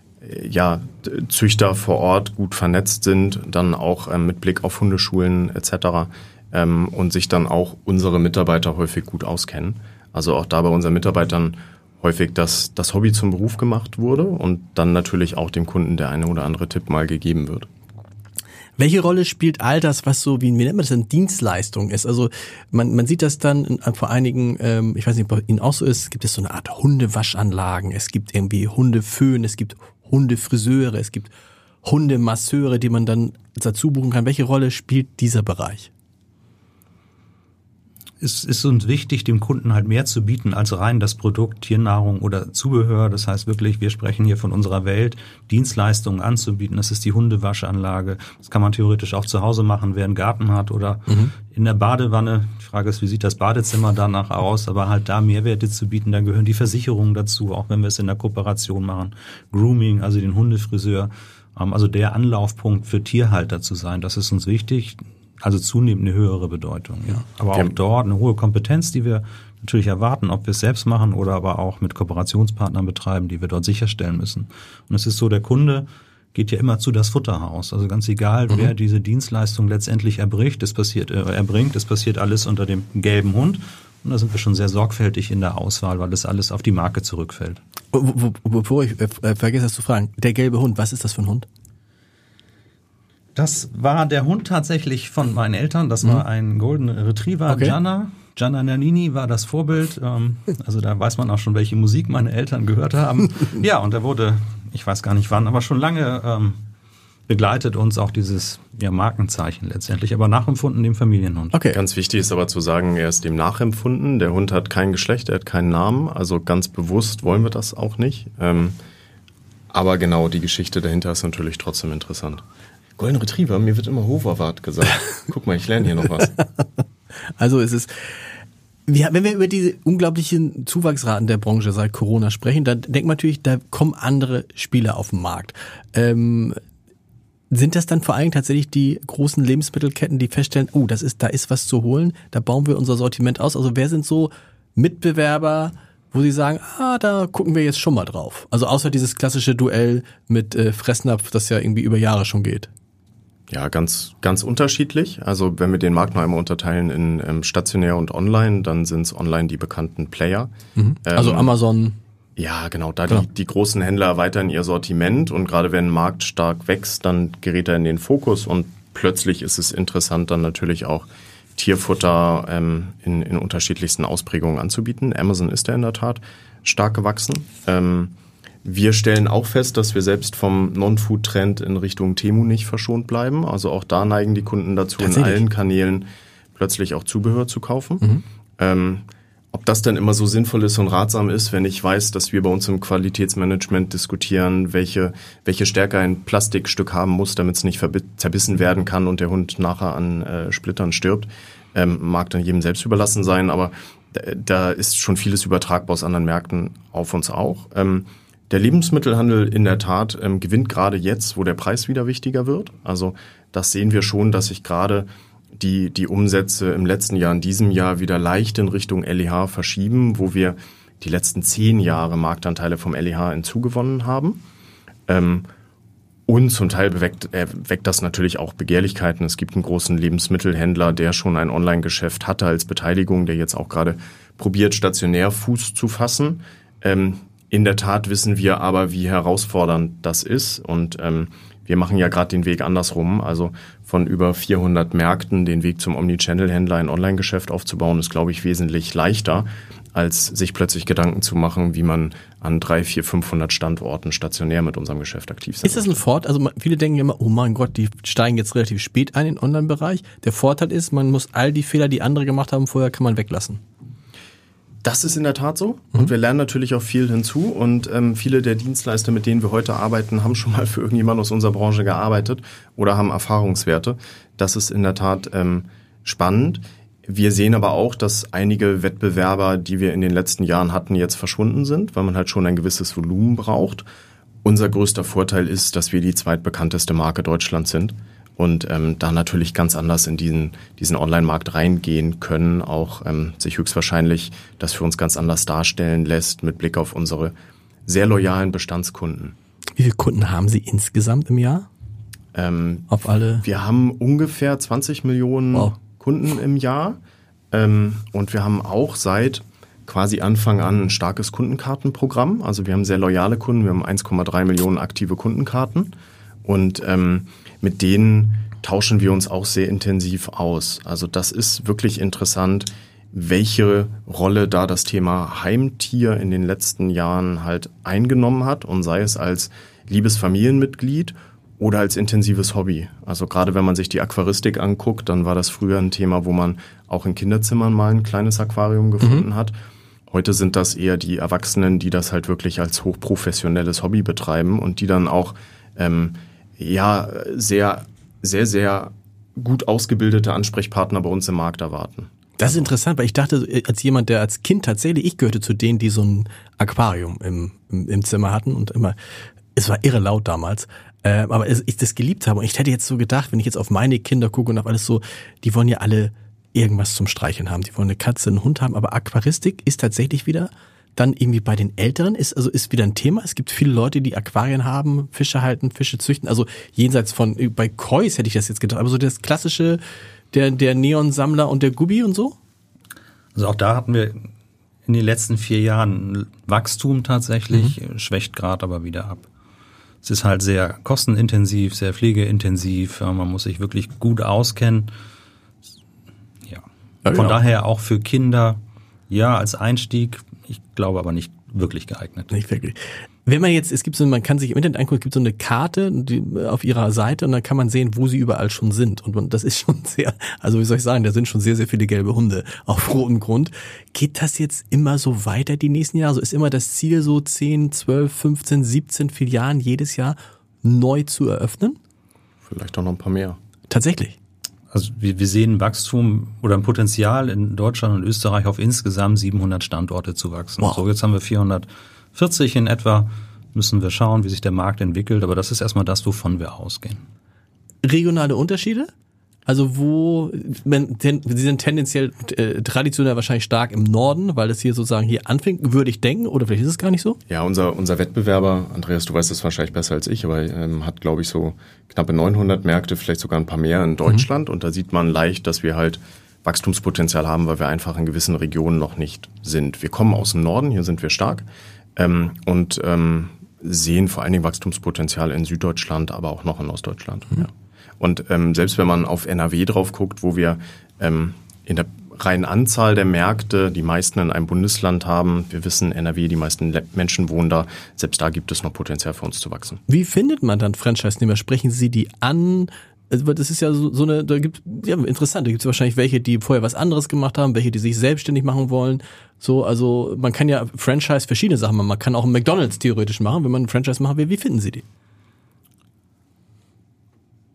ja, Züchter vor Ort gut vernetzt sind, dann auch ähm, mit Blick auf Hundeschulen et cetera ähm, und sich dann auch unsere Mitarbeiter häufig gut auskennen. Also auch da bei unseren Mitarbeitern häufig das, das Hobby zum Beruf gemacht wurde und dann natürlich auch dem Kunden der eine oder andere Tipp mal gegeben wird. Welche Rolle spielt all das, was so, wie, wie nennt man das denn, Dienstleistung ist? Also man, man sieht das dann in, vor einigen, ähm, ich weiß nicht, ob bei Ihnen auch so ist, gibt es so eine Art Hundewaschanlagen, es gibt irgendwie Hundeföhn, es gibt Hundefriseure, es gibt Hundemasseure, die man dann dazu buchen kann. Welche Rolle spielt dieser Bereich? Es ist uns wichtig, dem Kunden halt mehr zu bieten als rein das Produkt Tiernahrung oder Zubehör. Das heißt wirklich, wir sprechen hier von unserer Welt, Dienstleistungen anzubieten. Das ist die Hundewaschanlage. Das kann man theoretisch auch zu Hause machen, wer einen Garten hat oder mhm. in der Badewanne. Die Frage ist, wie sieht das Badezimmer danach aus? Aber halt da Mehrwerte zu bieten, da gehören die Versicherungen dazu, auch wenn wir es in der Kooperation machen. Grooming, also den Hundefriseur, also der Anlaufpunkt für Tierhalter zu sein, das ist uns wichtig. Also zunehmend eine höhere Bedeutung, ja. Aber auch dort eine hohe Kompetenz, die wir natürlich erwarten, ob wir es selbst machen oder aber auch mit Kooperationspartnern betreiben, die wir dort sicherstellen müssen. Und es ist so, der Kunde geht ja immer zu das Futterhaus. Also ganz egal, mhm. wer diese Dienstleistung letztendlich erbricht, das passiert, äh, erbringt, das passiert alles unter dem gelben Hund. Und da sind wir schon sehr sorgfältig in der Auswahl, weil das alles auf die Marke zurückfällt. Bevor ich äh, vergesse das zu fragen, der gelbe Hund, was ist das für ein Hund? Das war der Hund tatsächlich von meinen Eltern. Das war ein Golden Retriever, okay. Gianna. Gianna Nannini war das Vorbild. Also da weiß man auch schon, welche Musik meine Eltern gehört haben. Ja, und da wurde, ich weiß gar nicht wann, aber schon lange ähm, begleitet uns auch dieses ja, Markenzeichen letztendlich, aber nachempfunden dem Familienhund. Okay. Ganz wichtig ist aber zu sagen, er ist dem nachempfunden. Der Hund hat kein Geschlecht, er hat keinen Namen. Also ganz bewusst wollen wir das auch nicht. Ähm, aber genau, die Geschichte dahinter ist natürlich trotzdem interessant. Golden Retriever, mir wird immer Hoverwart gesagt. Guck mal, ich lerne hier noch was. Also es ist, wenn wir über diese unglaublichen Zuwachsraten der Branche seit Corona sprechen, dann denkt man natürlich, da kommen andere Spieler auf den Markt. Ähm, sind das dann vor allem tatsächlich die großen Lebensmittelketten, die feststellen, oh, das ist, da ist was zu holen, da bauen wir unser Sortiment aus? Also wer sind so Mitbewerber, wo Sie sagen, ah, da gucken wir jetzt schon mal drauf? Also außer dieses klassische Duell mit äh, Fressnapf, das ja irgendwie über Jahre schon geht. Ja, ganz ganz unterschiedlich. Also wenn wir den Markt noch einmal unterteilen in ähm, stationär und online, dann sind es online die bekannten Player. Mhm. Also ähm, Amazon. Ja, genau. Da genau. Die, die großen Händler erweitern ihr Sortiment und gerade wenn ein Markt stark wächst, dann gerät er in den Fokus und plötzlich ist es interessant, dann natürlich auch Tierfutter ähm, in, in unterschiedlichsten Ausprägungen anzubieten. Amazon ist ja in der Tat stark gewachsen. Ähm, Wir stellen auch fest, dass wir selbst vom Non-Food-Trend in Richtung Temu nicht verschont bleiben. Also auch da neigen die Kunden dazu, in allen Kanälen plötzlich auch Zubehör zu kaufen. Mhm. Ähm, ob das dann immer so sinnvoll ist und ratsam ist, wenn ich weiß, dass wir bei uns im Qualitätsmanagement diskutieren, welche, welche Stärke ein Plastikstück haben muss, damit es nicht verbi- zerbissen werden kann und der Hund nachher an äh, Splittern stirbt, ähm, mag dann jedem selbst überlassen sein. Aber da ist schon vieles übertragbar aus anderen Märkten auf uns auch. Ähm, der Lebensmittelhandel in der Tat ähm, gewinnt gerade jetzt, wo der Preis wieder wichtiger wird. Also das sehen wir schon, dass sich gerade die, die Umsätze im letzten Jahr, in diesem Jahr wieder leicht in Richtung L E H verschieben, wo wir die letzten zehn Jahre Marktanteile vom L E H hinzugewonnen haben. Ähm, und zum Teil beweckt, äh, weckt das natürlich auch Begehrlichkeiten. Es gibt einen großen Lebensmittelhändler, der schon ein Online-Geschäft hatte als Beteiligung, der jetzt auch gerade probiert, stationär Fuß zu fassen. Ähm, in der Tat wissen wir aber, wie herausfordernd das ist. Und ähm, wir machen ja gerade den Weg andersrum. Also von über vierhundert Märkten den Weg zum Omnichannel-Händler ein Online-Geschäft aufzubauen, ist, glaube ich, wesentlich leichter, als sich plötzlich Gedanken zu machen, wie man an drei, vier, fünfhundert Standorten stationär mit unserem Geschäft aktiv sein Ist das ein Vorteil? Also viele denken immer, oh mein Gott, die steigen jetzt relativ spät ein in den Online-Bereich. Der Vorteil ist, man muss all die Fehler, die andere gemacht haben, vorher kann man weglassen. Das ist in der Tat so. Und mhm. wir lernen natürlich auch viel hinzu. Und ähm, viele der Dienstleister, mit denen wir heute arbeiten, haben schon mal für irgendjemanden aus unserer Branche gearbeitet oder haben Erfahrungswerte. Das ist in der Tat ähm, spannend. Wir sehen aber auch, dass einige Wettbewerber, die wir in den letzten Jahren hatten, jetzt verschwunden sind, weil man halt schon ein gewisses Volumen braucht. Unser größter Vorteil ist, dass wir die zweitbekannteste Marke Deutschlands sind und ähm, da natürlich ganz anders in diesen, diesen Online-Markt reingehen können, auch ähm, sich höchstwahrscheinlich das für uns ganz anders darstellen lässt mit Blick auf unsere sehr loyalen Bestandskunden. Wie viele Kunden haben Sie insgesamt im Jahr? Ähm, auf alle? Wir haben ungefähr zwanzig Millionen wow. Kunden im Jahr ähm, und wir haben auch seit quasi Anfang an ein starkes Kundenkartenprogramm. Also wir haben sehr loyale Kunden, wir haben eins Komma drei Millionen aktive Kundenkarten und ähm, mit denen tauschen wir uns auch sehr intensiv aus. Also das ist wirklich interessant, welche Rolle da das Thema Heimtier in den letzten Jahren halt eingenommen hat und sei es als liebes Familienmitglied oder als intensives Hobby. Also gerade wenn man sich die Aquaristik anguckt, dann war das früher ein Thema, wo man auch in Kinderzimmern mal ein kleines Aquarium gefunden mhm. hat. Heute sind das eher die Erwachsenen, die das halt wirklich als hochprofessionelles Hobby betreiben und die dann auch ähm, ja sehr, sehr, sehr gut ausgebildete Ansprechpartner bei uns im Markt erwarten. Das ist interessant, weil ich dachte, als jemand, der als Kind tatsächlich, ich gehörte zu denen, die so ein Aquarium im, im, im Zimmer hatten und immer, es war irre laut damals, äh, aber ich das geliebt habe und ich hätte jetzt so gedacht, wenn ich jetzt auf meine Kinder gucke und auf alles so, die wollen ja alle irgendwas zum Streicheln haben, die wollen eine Katze, einen Hund haben, aber Aquaristik ist tatsächlich wieder dann irgendwie bei den Älteren, ist also ist wieder ein Thema. Es gibt viele Leute, die Aquarien haben, Fische halten, Fische züchten, also jenseits von, bei Kois hätte ich das jetzt gedacht, aber so das klassische, der, der Neonsammler und der Gubbi und so? Also auch da hatten wir in den letzten vier Jahren Wachstum tatsächlich, mhm. schwächt gerade aber wieder ab. Es ist halt sehr kostenintensiv, sehr pflegeintensiv, man muss sich wirklich gut auskennen. Ja. ja Von ja. daher auch für Kinder, ja, als Einstieg, ich glaube aber nicht wirklich geeignet. Nicht wirklich. Wenn man jetzt, es gibt so, man kann sich im Internet angucken, es gibt so eine Karte die, auf ihrer Seite und dann kann man sehen, wo sie überall schon sind. Und man, das ist schon sehr, also wie soll ich sagen, da sind schon sehr, sehr viele gelbe Hunde auf rotem Grund. Geht das jetzt immer so weiter die nächsten Jahre? Also ist immer das Ziel so zehn, zwölf, fünfzehn, siebzehn Filialen jedes Jahr neu zu eröffnen? Vielleicht auch noch ein paar mehr. Tatsächlich. Also wir, wir sehen Wachstum oder ein Potenzial in Deutschland und Österreich auf insgesamt siebenhundert Standorte zu wachsen. Wow. So, jetzt haben wir vierhundertvierzig in etwa. Müssen wir schauen, wie sich der Markt entwickelt. Aber das ist erstmal das, wovon wir ausgehen. Regionale Unterschiede? Also wo, wenn, ten, Sie sind tendenziell äh, traditionell wahrscheinlich stark im Norden, weil das hier sozusagen hier anfängt, würde ich denken, oder vielleicht ist es gar nicht so? Ja, unser unser Wettbewerber, Andreas, du weißt das wahrscheinlich besser als ich, aber ähm, hat, glaube ich, so knappe neunhundert Märkte, vielleicht sogar ein paar mehr in Deutschland. Mhm. Und da sieht man leicht, dass wir halt Wachstumspotenzial haben, weil wir einfach in gewissen Regionen noch nicht sind. Wir kommen aus dem Norden, hier sind wir stark ähm, und ähm, sehen vor allen Dingen Wachstumspotenzial in Süddeutschland, aber auch noch in Ostdeutschland. Mhm. Ja. Und ähm, selbst wenn man auf N R W drauf guckt, wo wir ähm, in der reinen Anzahl der Märkte die meisten in einem Bundesland haben, wir wissen, N R W, die meisten Menschen wohnen da, selbst da gibt es noch Potenzial für uns zu wachsen. Wie findet man dann Franchise-Nehmer? Sprechen Sie die an? Das ist ja so, so eine, da gibt ja interessant, da gibt es wahrscheinlich welche, die vorher was anderes gemacht haben, welche, die sich selbstständig machen wollen. So, also man kann ja Franchise verschiedene Sachen machen. Man kann auch einen McDonald's theoretisch machen, wenn man einen Franchise machen will. Wie finden Sie die?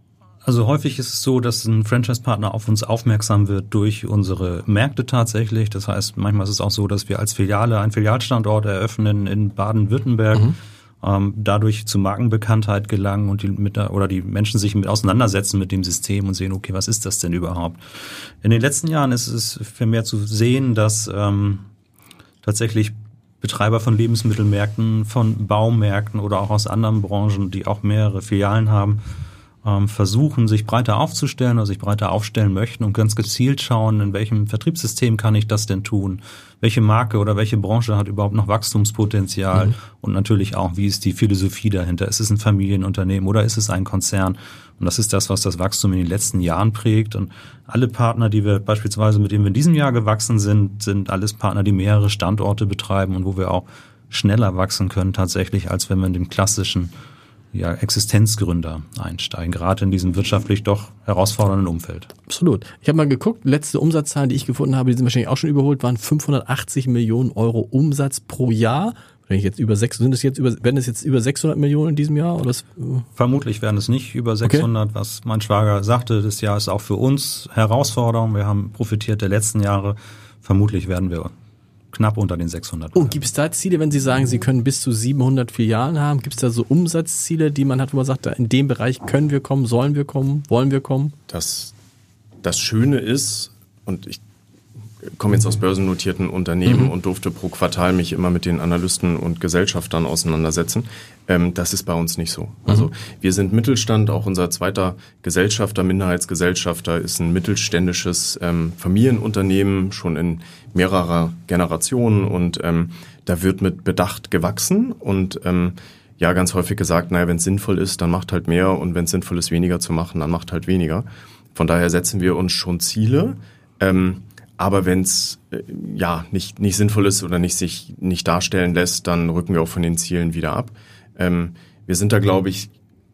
Also häufig ist es so, dass ein Franchise-Partner auf uns aufmerksam wird durch unsere Märkte tatsächlich. Das heißt, manchmal ist es auch so, dass wir als Filiale einen Filialstandort eröffnen in Baden-Württemberg, mhm. ähm, dadurch zu Markenbekanntheit gelangen und die mit oder die Menschen sich mit auseinandersetzen mit dem System und sehen, okay, was ist das denn überhaupt? In den letzten Jahren ist es vermehrt zu sehen, dass ähm, tatsächlich Betreiber von Lebensmittelmärkten, von Baumärkten oder auch aus anderen Branchen, die auch mehrere Filialen haben, versuchen, sich breiter aufzustellen oder sich breiter aufstellen möchten und ganz gezielt schauen, in welchem Vertriebssystem kann ich das denn tun? Welche Marke oder welche Branche hat überhaupt noch Wachstumspotenzial? Mhm. Und natürlich auch, wie ist die Philosophie dahinter? Ist es ein Familienunternehmen oder ist es ein Konzern? Und das ist das, was das Wachstum in den letzten Jahren prägt. Und alle Partner, die wir beispielsweise, mit denen wir in diesem Jahr gewachsen sind, sind alles Partner, die mehrere Standorte betreiben und wo wir auch schneller wachsen können tatsächlich, als wenn wir in dem klassischen ja, Existenzgründer einsteigen, gerade in diesem wirtschaftlich doch herausfordernden Umfeld. Absolut. Ich habe mal geguckt, letzte Umsatzzahlen, die ich gefunden habe, die sind wahrscheinlich auch schon überholt, waren fünfhundertachtzig Millionen Euro Umsatz pro Jahr. Wenn ich jetzt über sechs, sind es jetzt über, werden es jetzt über sechshundert Millionen in diesem Jahr? Oder das, Vermutlich werden es nicht über sechshundert, okay. Was mein Schwager sagte, das Jahr ist auch für uns Herausforderung. Wir haben profitiert der letzten Jahre. Vermutlich werden wir knapp unter den sechshundert. Und gibt es da Ziele, wenn Sie sagen, Sie können bis zu siebenhundert Filialen haben? Gibt es da so Umsatzziele, die man hat, wo man sagt, in dem Bereich können wir kommen, sollen wir kommen, wollen wir kommen? Das, das Schöne ist, und ich komme jetzt aus börsennotierten Unternehmen mhm. und durfte pro Quartal mich immer mit den Analysten und Gesellschaftern auseinandersetzen. Ähm, das ist bei uns nicht so. Mhm. Also wir sind Mittelstand, auch unser zweiter Gesellschafter, Minderheitsgesellschafter ist ein mittelständisches ähm, Familienunternehmen, schon in mehrerer Generationen und ähm, da wird mit Bedacht gewachsen und ähm, ja, ganz häufig gesagt, naja, wenn es sinnvoll ist, dann macht halt mehr und wenn es sinnvoll ist, weniger zu machen, dann macht halt weniger. Von daher setzen wir uns schon Ziele, ähm, aber wenn es äh, ja nicht nicht sinnvoll ist oder nicht sich nicht darstellen lässt, dann rücken wir auch von den Zielen wieder ab. Ähm, wir sind da, glaube ich,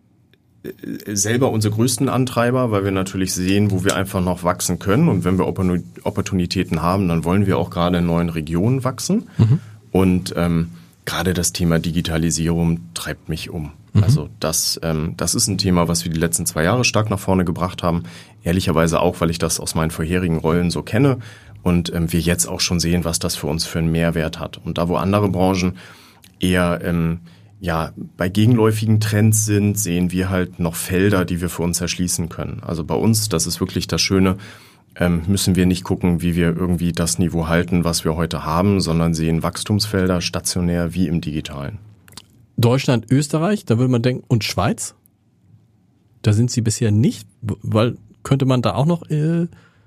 äh, selber unsere größten Antreiber, weil wir natürlich sehen, wo wir einfach noch wachsen können. Und wenn wir Opportunitäten haben, dann wollen wir auch gerade in neuen Regionen wachsen. Mhm. Und ähm, gerade das Thema Digitalisierung treibt mich um. Mhm. Also das, ähm, das ist ein Thema, was wir die letzten zwei Jahre stark nach vorne gebracht haben. Ehrlicherweise auch, weil ich das aus meinen vorherigen Rollen so kenne und ähm, wir jetzt auch schon sehen, was das für uns für einen Mehrwert hat. Und da, wo andere Branchen eher ähm, ja bei gegenläufigen Trends sind, sehen wir halt noch Felder, die wir für uns erschließen können. Also bei uns, das ist wirklich das Schöne, ähm, müssen wir nicht gucken, wie wir irgendwie das Niveau halten, was wir heute haben, sondern sehen Wachstumsfelder stationär wie im Digitalen. Deutschland, Österreich, da würde man denken, und Schweiz? Da sind sie bisher nicht, weil könnte man da auch noch äh,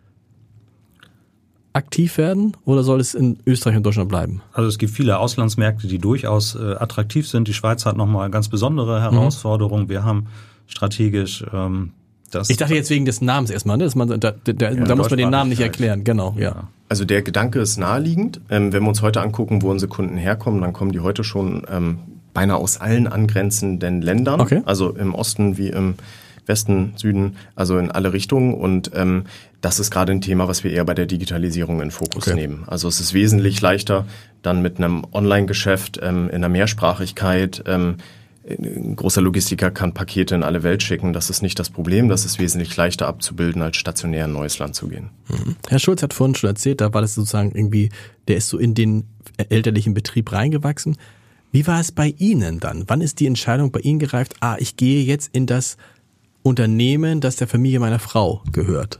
aktiv werden oder soll es in Österreich und Deutschland bleiben? Also es gibt viele Auslandsmärkte, die durchaus äh, attraktiv sind. Die Schweiz hat nochmal ganz besondere Herausforderungen. Mhm. Wir haben strategisch ähm, das... Ich dachte jetzt wegen des Namens erstmal, ne? Dass man, da da, ja, da muss man den Namen nicht erklären, genau. Ja. Also der Gedanke ist naheliegend. Ähm, wenn wir uns heute angucken, wo unsere Kunden herkommen, dann kommen die heute schon ähm, beinahe aus allen angrenzenden Ländern. Okay. Also im Osten wie im Westen, Süden, also in alle Richtungen. Und ähm, das ist gerade ein Thema, was wir eher bei der Digitalisierung in Fokus okay. nehmen. Also es ist wesentlich leichter, dann mit einem Online-Geschäft ähm, in einer Mehrsprachigkeit. Ähm, ein großer Logistiker kann Pakete in alle Welt schicken. Das ist nicht das Problem. Das ist wesentlich leichter abzubilden, als stationär in ein neues Land zu gehen. Mhm. Herr Schulz hat vorhin schon erzählt, da war das sozusagen irgendwie, der ist so in den elterlichen Betrieb reingewachsen. Wie war es bei Ihnen dann? Wann ist die Entscheidung bei Ihnen gereift, ah, ich gehe jetzt in das Unternehmen, das der Familie meiner Frau gehört?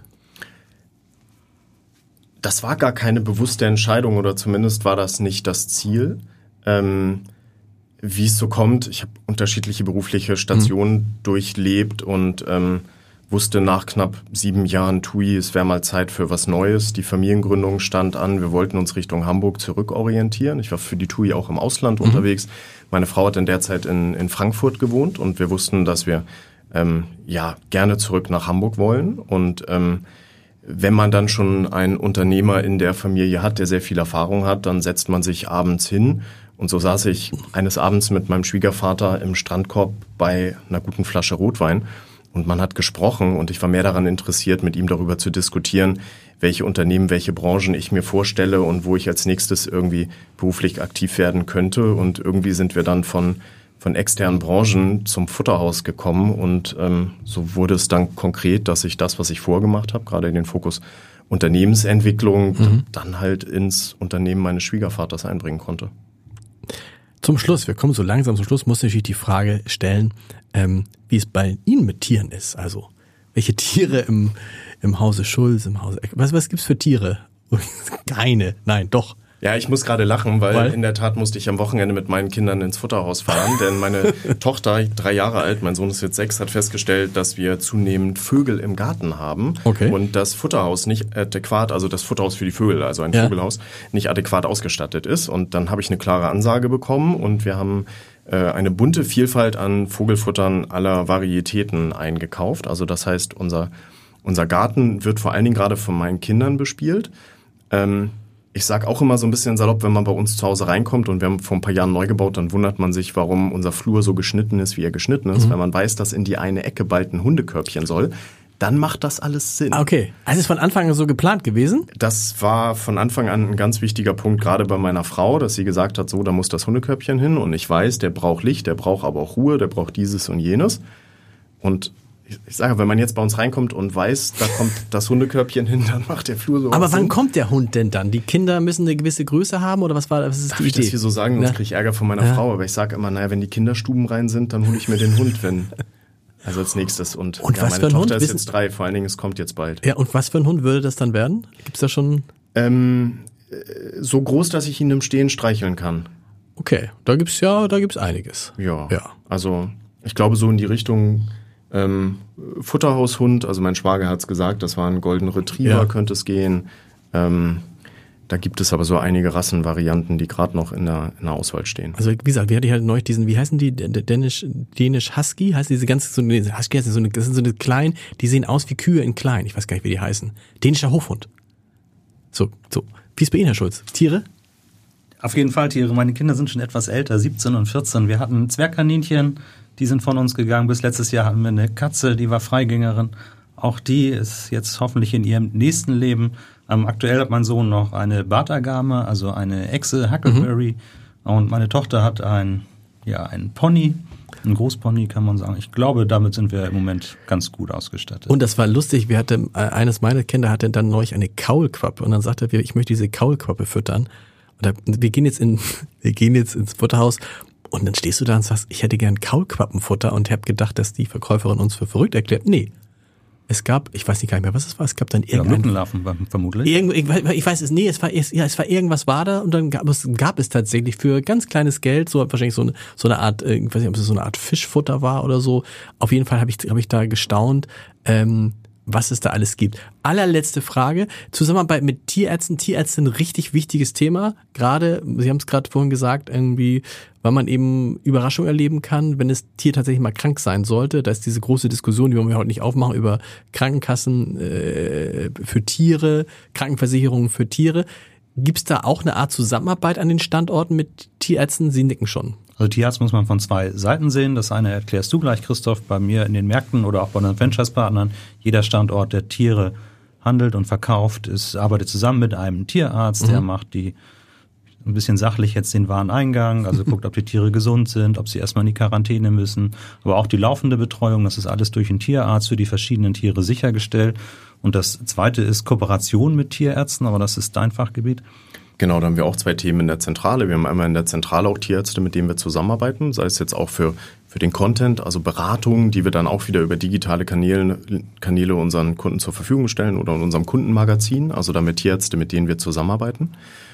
Das war gar keine bewusste Entscheidung oder zumindest war das nicht das Ziel. Ähm, wie es so kommt, ich habe unterschiedliche berufliche Stationen mhm. durchlebt und ähm, wusste nach knapp sieben Jahren T U I, es wäre mal Zeit für was Neues. Die Familiengründung stand an, wir wollten uns Richtung Hamburg zurückorientieren. Ich war für die T U I auch im Ausland mhm. unterwegs. Meine Frau hat in der Zeit in, in Frankfurt gewohnt und wir wussten, dass wir ähm, ja gerne zurück nach Hamburg wollen. Und ähm, wenn man dann schon einen Unternehmer in der Familie hat, der sehr viel Erfahrung hat, dann setzt man sich abends hin. Und so saß ich eines Abends mit meinem Schwiegervater im Strandkorb bei einer guten Flasche Rotwein. Und man hat gesprochen und ich war mehr daran interessiert, mit ihm darüber zu diskutieren, welche Unternehmen, welche Branchen ich mir vorstelle und wo ich als nächstes irgendwie beruflich aktiv werden könnte. Und irgendwie sind wir dann von von externen Branchen zum Futterhaus gekommen und ähm, so wurde es dann konkret, dass ich das, was ich vorgemacht habe, gerade den Fokus Unternehmensentwicklung, mhm. dann halt ins Unternehmen meines Schwiegervaters einbringen konnte. Zum Schluss, wir kommen so langsam zum Schluss, muss ich natürlich die Frage stellen, ähm, wie es bei Ihnen mit Tieren ist. Also, welche Tiere im, im Hause Schulz, im Hause, was, was gibt's für Tiere? Keine, nein, doch. Ja, ich muss gerade lachen, weil, weil in der Tat musste ich am Wochenende mit meinen Kindern ins Futterhaus fahren, denn meine Tochter, drei Jahre alt, mein Sohn ist jetzt sechs, hat festgestellt, dass wir zunehmend Vögel im Garten haben okay. und das Futterhaus nicht adäquat, also das Futterhaus für die Vögel, also ein ja. Vogelhaus, nicht adäquat ausgestattet ist. Und dann habe ich eine klare Ansage bekommen und wir haben äh, eine bunte Vielfalt an Vogelfuttern aller Varietäten eingekauft. Also das heißt, unser, unser Garten wird vor allen Dingen gerade von meinen Kindern bespielt. Ähm, Ich sag auch immer so ein bisschen salopp, wenn man bei uns zu Hause reinkommt und wir haben vor ein paar Jahren neu gebaut, dann wundert man sich, warum unser Flur so geschnitten ist, wie er geschnitten ist. Mhm. Wenn man weiß, dass in die eine Ecke bald ein Hundekörbchen soll, dann macht das alles Sinn. Okay, also ist von Anfang an so geplant gewesen? Das war von Anfang an ein ganz wichtiger Punkt, gerade bei meiner Frau, dass sie gesagt hat, so, da muss das Hundekörbchen hin und ich weiß, der braucht Licht, der braucht aber auch Ruhe, der braucht dieses und jenes. Und ich sage, wenn man jetzt bei uns reinkommt und weiß, da kommt das Hundekörbchen hin, dann macht der Flur so. Aber wann Sinn. kommt der Hund denn dann? Die Kinder müssen eine gewisse Größe haben oder was war was ist Darf die ich Idee? das hier so sagen, sonst kriege ich Ärger von meiner ja. Frau. Aber ich sage immer, naja, wenn die Kinderstuben rein sind, dann hole ich mir den Hund, wenn also als nächstes. Und, und ja, was meine für ein Tochter Hund? ist jetzt drei, vor allen Dingen, es kommt jetzt bald. Ja, und was für ein Hund würde das dann werden? Gibt's da schon? Ähm, so groß, dass ich ihn im Stehen streicheln kann. Okay, da gibt's ja, da gibt's einiges. Ja, ja. Also ich glaube so in die Richtung ähm, Futterhaushund, also mein Schwager hat's gesagt, das war ein Golden Retriever, ja. könnte es gehen. Ähm, da gibt es aber so einige Rassenvarianten, die gerade noch in der, in der Auswahl stehen. Also wie gesagt, wir hatten halt neulich diesen, wie heißen die, Dänisch, Dänisch Husky, heißt diese ganze, so eine, Husky heißt so eine, das sind so eine kleinen, die sehen aus wie Kühe in klein, ich weiß gar nicht, wie die heißen. Dänischer Hofhund. So, so. Wie ist bei Ihnen, Herr Schulz? Tiere? Auf jeden Fall Tiere. Meine Kinder sind schon etwas älter, siebzehn und vierzehn. Wir hatten Zwergkaninchen, die sind von uns gegangen. Bis letztes Jahr hatten wir eine Katze, die war Freigängerin. Auch die ist jetzt hoffentlich in ihrem nächsten Leben. Ähm, aktuell hat mein Sohn noch eine Bartagame, also eine Echse, Huckleberry. Mhm. Und meine Tochter hat ein, ja, ein Pony, ein Großpony kann man sagen. Ich glaube, damit sind wir im Moment ganz gut ausgestattet. Und das war lustig, wir hatten, eines meiner Kinder hatte dann neulich eine Kaulquappe. Und dann sagte er, ich möchte diese Kaulquappe füttern. Und da, wir gehen jetzt in, wir gehen jetzt ins Futterhaus. Und dann stehst du da und sagst, ich hätte gern Kaulquappenfutter und habe gedacht, dass die Verkäuferin uns für verrückt erklärt. Nee. Es gab, ich weiß nicht gar nicht mehr, was es war, es gab dann irgendein... Ja, Mückenlarven vermutlich. Irgend, ich, ich weiß es, nee, es war, ja, es war irgendwas war da und dann gab es, gab es tatsächlich für ganz kleines Geld, so wahrscheinlich so eine, so eine Art, ich weiß nicht, ob es so eine Art Fischfutter war oder so. Auf jeden Fall habe ich, habe ich da gestaunt, ähm, was es da alles gibt. Allerletzte Frage. Zusammenarbeit mit Tierärzten. Tierärzte ein richtig wichtiges Thema. Gerade, Sie haben es gerade vorhin gesagt, irgendwie, weil man eben Überraschung erleben kann, wenn das Tier tatsächlich mal krank sein sollte. Da ist diese große Diskussion, die wollen wir heute nicht aufmachen, über Krankenkassen äh, für Tiere, Krankenversicherungen für Tiere. Gibt es da auch eine Art Zusammenarbeit an den Standorten mit Tierärzten? Sie nicken schon. Also Tierarzt muss man von zwei Seiten sehen. Das eine erklärst du gleich, Christoph, bei mir in den Märkten oder auch bei den Franchise-Partnern. Jeder Standort, der Tiere handelt und verkauft, ist, arbeitet zusammen mit einem Tierarzt, mhm. der macht die ein bisschen sachlich jetzt den Wareneingang, also guckt, ob die Tiere gesund sind, ob sie erstmal in die Quarantäne müssen, aber auch die laufende Betreuung, das ist alles durch einen Tierarzt für die verschiedenen Tiere sichergestellt. Und das zweite ist Kooperation mit Tierärzten, aber das ist dein Fachgebiet. Genau, da haben wir auch zwei Themen in der Zentrale. Wir haben einmal in der Zentrale auch Tierärzte, mit denen wir zusammenarbeiten, sei es jetzt auch für, für den Content, also Beratungen, die wir dann auch wieder über digitale Kanäle, Kanäle unseren Kunden zur Verfügung stellen oder in unserem Kundenmagazin, also damit Tierärzte, mit denen wir zusammenarbeiten.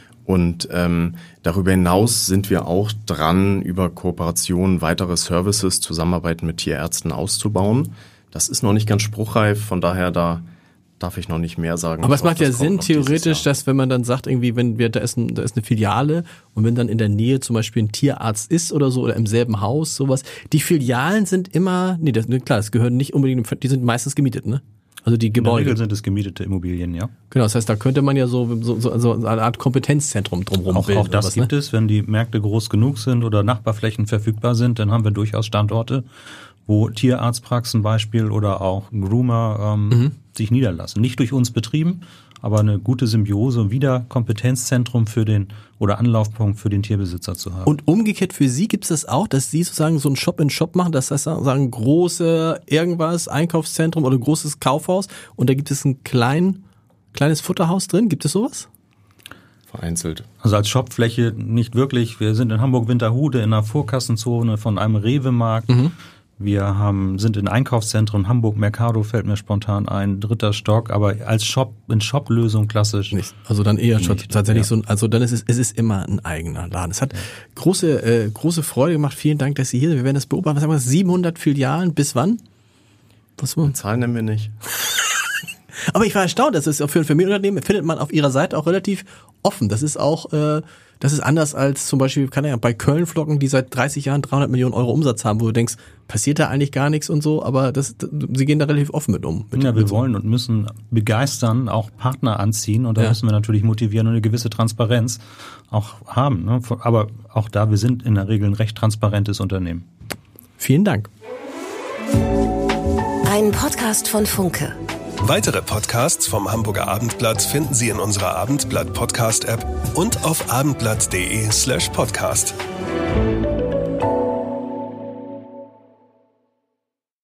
Und ähm, darüber hinaus sind wir auch dran, über Kooperationen weitere Services, Zusammenarbeiten mit Tierärzten auszubauen. Das ist noch nicht ganz spruchreif, von daher da darf ich noch nicht mehr sagen. Aber es macht ja Sinn, theoretisch, dass wenn man dann sagt, irgendwie, wenn wir, da ist, ein, da ist eine Filiale und wenn dann in der Nähe zum Beispiel ein Tierarzt ist oder so oder im selben Haus, sowas. Die Filialen sind immer, nee, das, klar, das gehören nicht unbedingt, die sind meistens gemietet, ne? Also die Gebäude. In der Regel sind es gemietete Immobilien, ja. Genau, das heißt, da könnte man ja so, so, so, so eine Art Kompetenzzentrum drumherum auch, bilden. Auch das was, gibt ne? es, wenn die Märkte groß genug sind oder Nachbarflächen verfügbar sind, dann haben wir durchaus Standorte, wo Tierarztpraxen Beispiel oder auch Groomer ähm, mhm. sich niederlassen. Nicht durch uns betrieben, aber eine gute Symbiose und wieder Kompetenzzentrum für den oder Anlaufpunkt für den Tierbesitzer zu haben. Und umgekehrt für Sie gibt es das auch, dass Sie sozusagen so einen Shop-in-Shop machen, das heißt sagen große irgendwas, Einkaufszentrum oder großes Kaufhaus und da gibt es ein klein, kleines Futterhaus drin, gibt es sowas? Vereinzelt. Also als Shopfläche nicht wirklich. Wir sind in Hamburg-Winterhude in einer Vorkassenzone von einem Rewe-Markt. Mhm. Wir haben, sind in Einkaufszentren, Hamburg Mercado fällt mir spontan ein, dritter Stock, aber als Shop, in Shop-Lösung klassisch. Nicht. Also dann eher schon nicht, tatsächlich ja. so, also dann ist es, es ist immer ein eigener Laden. Es hat ja. große, äh, große Freude gemacht. Vielen Dank, dass Sie hier sind. Wir werden das beobachten. Was haben wir? siebenhundert Filialen. Bis wann? Was wir? Zahlen nennen wir nicht. Aber ich war erstaunt, das ist für ein Familienunternehmen, findet man auf ihrer Seite auch relativ offen. Das ist auch, äh, das ist anders als zum Beispiel, kann ja bei Köln-Flocken, die seit dreißig Jahren dreihundert Millionen Euro Umsatz haben, wo du denkst, passiert da eigentlich gar nichts und so, aber das, sie gehen da relativ offen mit um. Mit, ja, wir mit wollen und müssen begeistern, auch Partner anziehen und da ja. müssen wir natürlich motivieren und eine gewisse Transparenz auch haben. Ne? Aber auch da, wir sind in der Regel ein recht transparentes Unternehmen. Vielen Dank. Ein Podcast von Funke. Weitere Podcasts vom Hamburger Abendblatt finden Sie in unserer Abendblatt Podcast App und auf abendblatt punkt de slash podcast.